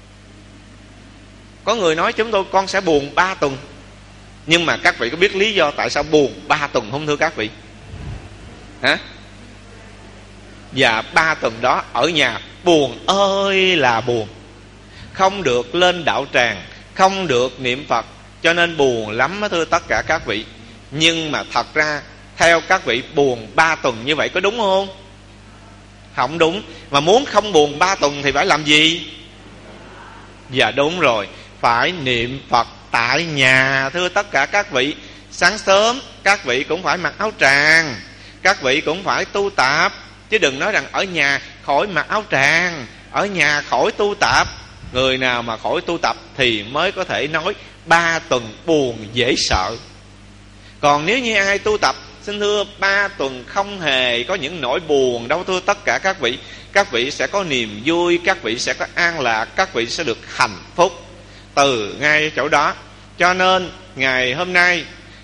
Có người nói chúng tôi con sẽ buồn 3 tuần. Nhưng mà các vị có biết lý do tại sao buồn 3 tuần không, thưa các vị? Hả? Và 3 tuần đó ở nhà buồn ơi là buồn, không được lên đạo tràng, không được niệm Phật, cho nên buồn lắm đó, thưa tất cả các vị. Nhưng mà thật ra theo các vị buồn 3 tuần như vậy có đúng không? Không đúng. Mà muốn không buồn 3 tuần thì phải làm gì? Dạ đúng rồi, phải niệm Phật tại nhà, thưa tất cả các vị. Sáng sớm các vị cũng phải mặc áo tràng, các vị cũng phải tu tập, chứ đừng nói rằng ở nhà khỏi mặc áo tràng, ở nhà khỏi tu tập. Người nào mà khỏi tu tập thì mới có thể nói 3 tuần buồn dễ sợ. Còn nếu như ai tu tập, xin thưa 3 tuần không hề có những nỗi buồn đâu, thưa tất cả các vị. Các vị sẽ có niềm vui, các vị sẽ có an lạc, các vị sẽ được hạnh phúc. từ ngay chỗ đó. Cho nên ngày hôm nay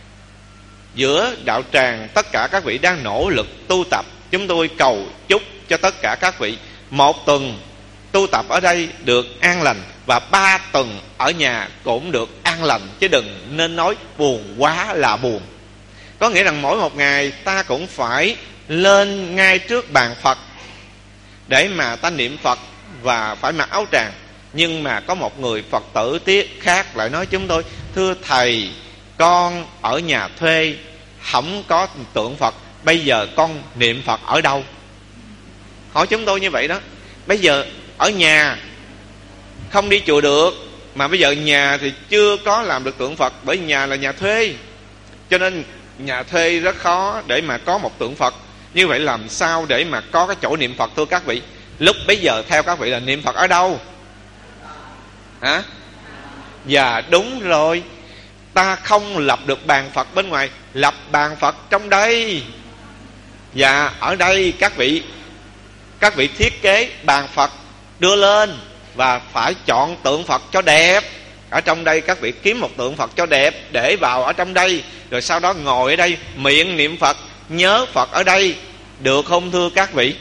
giữa đạo tràng tất cả các vị đang nỗ lực tu tập. Chúng tôi cầu chúc cho tất cả các vị 1 tuần tu tập ở đây được an lành, và 3 tuần ở nhà cũng được an lành, chứ đừng nên nói buồn quá là buồn. Có nghĩa rằng mỗi một ngày ta cũng phải lên ngay trước bàn Phật để mà ta niệm Phật và phải mặc áo tràng. Nhưng mà có một người Phật tử tiết khác lại nói chúng tôi: thưa thầy, con ở nhà thuê không có tượng Phật, bây giờ con niệm Phật ở đâu? Hỏi chúng tôi như vậy đó. Bây giờ ở nhà không đi chùa được, mà bây giờ nhà thì chưa có làm được tượng Phật, bởi nhà là nhà thuê, cho nên nhà thuê rất khó để mà có một tượng Phật. Như vậy làm sao để mà có cái chỗ niệm Phật thưa các vị? Lúc bấy giờ theo các vị là niệm Phật ở đâu? Hả? Dạ đúng rồi, ta không lập được bàn Phật bên ngoài, lập bàn Phật trong đây. Dạ ở đây các vị thiết kế bàn Phật đưa lên, và phải chọn tượng Phật cho đẹp. Ở trong đây các vị kiếm một tượng Phật cho đẹp để vào ở trong đây, rồi sau đó ngồi ở đây miệng niệm Phật, nhớ Phật ở đây. Được không thưa các vị?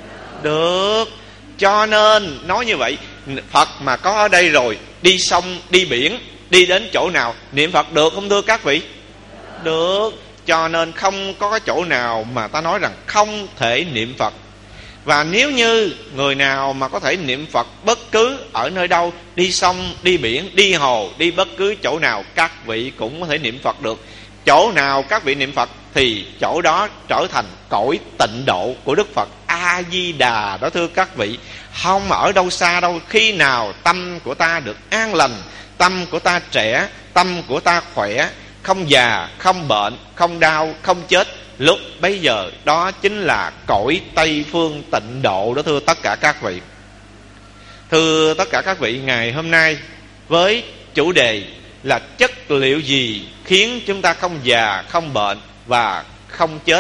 Được. Cho nên nói như vậy, Phật mà có ở đây rồi, đi sông, đi biển, đi đến chỗ nào niệm Phật được không thưa các vị? Được. Cho nên không có cái chỗ nào mà ta nói rằng không thể niệm Phật. Và nếu như người nào mà có thể niệm Phật bất cứ ở nơi đâu, đi sông, đi biển, đi hồ, đi bất cứ chỗ nào, các vị cũng có thể niệm Phật được. Chỗ nào các vị niệm Phật thì chỗ đó trở thành cõi tịnh độ của Đức Phật A-di-đà đó thưa các vị. Không ở đâu xa đâu. Khi nào tâm của ta được an lành, tâm của ta trẻ, tâm của ta khỏe, không già, không bệnh, không đau, không chết, lúc bấy giờ đó chính là cõi Tây Phương tịnh độ đó thưa tất cả các vị. Thưa tất cả các vị, ngày hôm nay với chủ đề là chất liệu gì khiến chúng ta không già, không bệnh và không chết?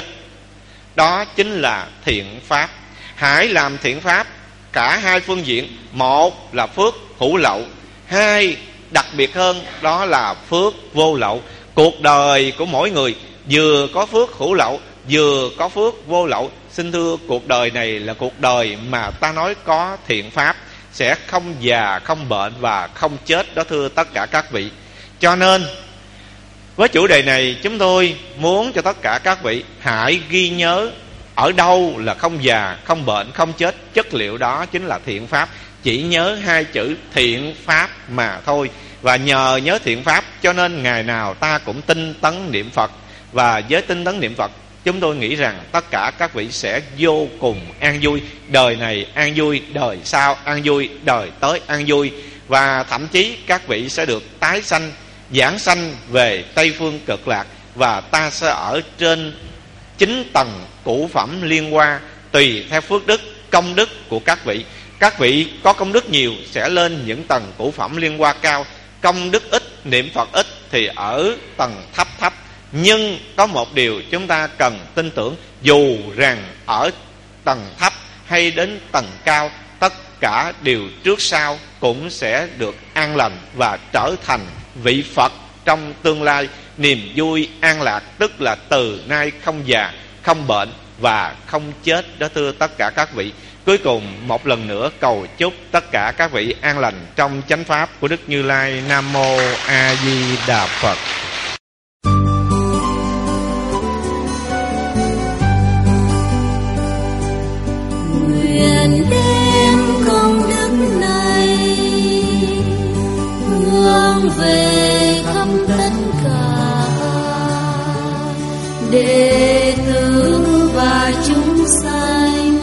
Đó chính là thiện pháp. Hãy làm thiện pháp cả hai phương diện. Một là phước hữu lậu, hai đặc biệt hơn đó là phước vô lậu. Cuộc đời của mỗi người vừa có phước hữu lậu, vừa có phước vô lậu. Xin thưa, cuộc đời này là cuộc đời mà ta nói có thiện pháp, sẽ không già, không bệnh và không chết đó thưa tất cả các vị. Cho nên với chủ đề này, chúng tôi muốn cho tất cả các vị hãy ghi nhớ ở đâu là không già, không bệnh, không chết. Chất liệu đó chính là thiện pháp. Chỉ nhớ hai chữ thiện pháp mà thôi. Và nhờ nhớ thiện pháp cho nên ngày nào ta cũng tinh tấn niệm Phật. Và với tinh tấn niệm Phật, chúng tôi nghĩ rằng tất cả các vị sẽ vô cùng an vui. Đời này an vui, đời sau an vui, đời tới an vui. Và thậm chí các vị sẽ được tái sanh, giảng sanh về Tây Phương Cực Lạc. Và ta sẽ ở trên 9 tầng cửu phẩm liên hoa, tùy theo phước đức, công đức của các vị. Các vị có công đức nhiều sẽ lên những tầng cửu phẩm liên hoa cao. Công đức ít, niệm Phật ít thì ở tầng thấp thấp. Nhưng có một điều chúng ta cần tin tưởng, dù rằng ở tầng thấp hay đến tầng cao, tất cả điều trước sau cũng sẽ được an lành và trở thành vị Phật trong tương lai. Niềm vui an lạc tức là từ nay không già, không bệnh và không chết đó thưa tất cả các vị. Cuối cùng một lần nữa cầu chúc tất cả các vị an lành trong chánh pháp của Đức Như Lai. Nam Mô A Di Đà Phật. Nguyện đem công đức này hướng về khắp tất cả đệ tử và chúng sanh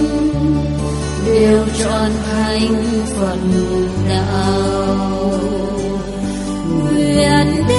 đều trọn thành Phật đạo. Nguyện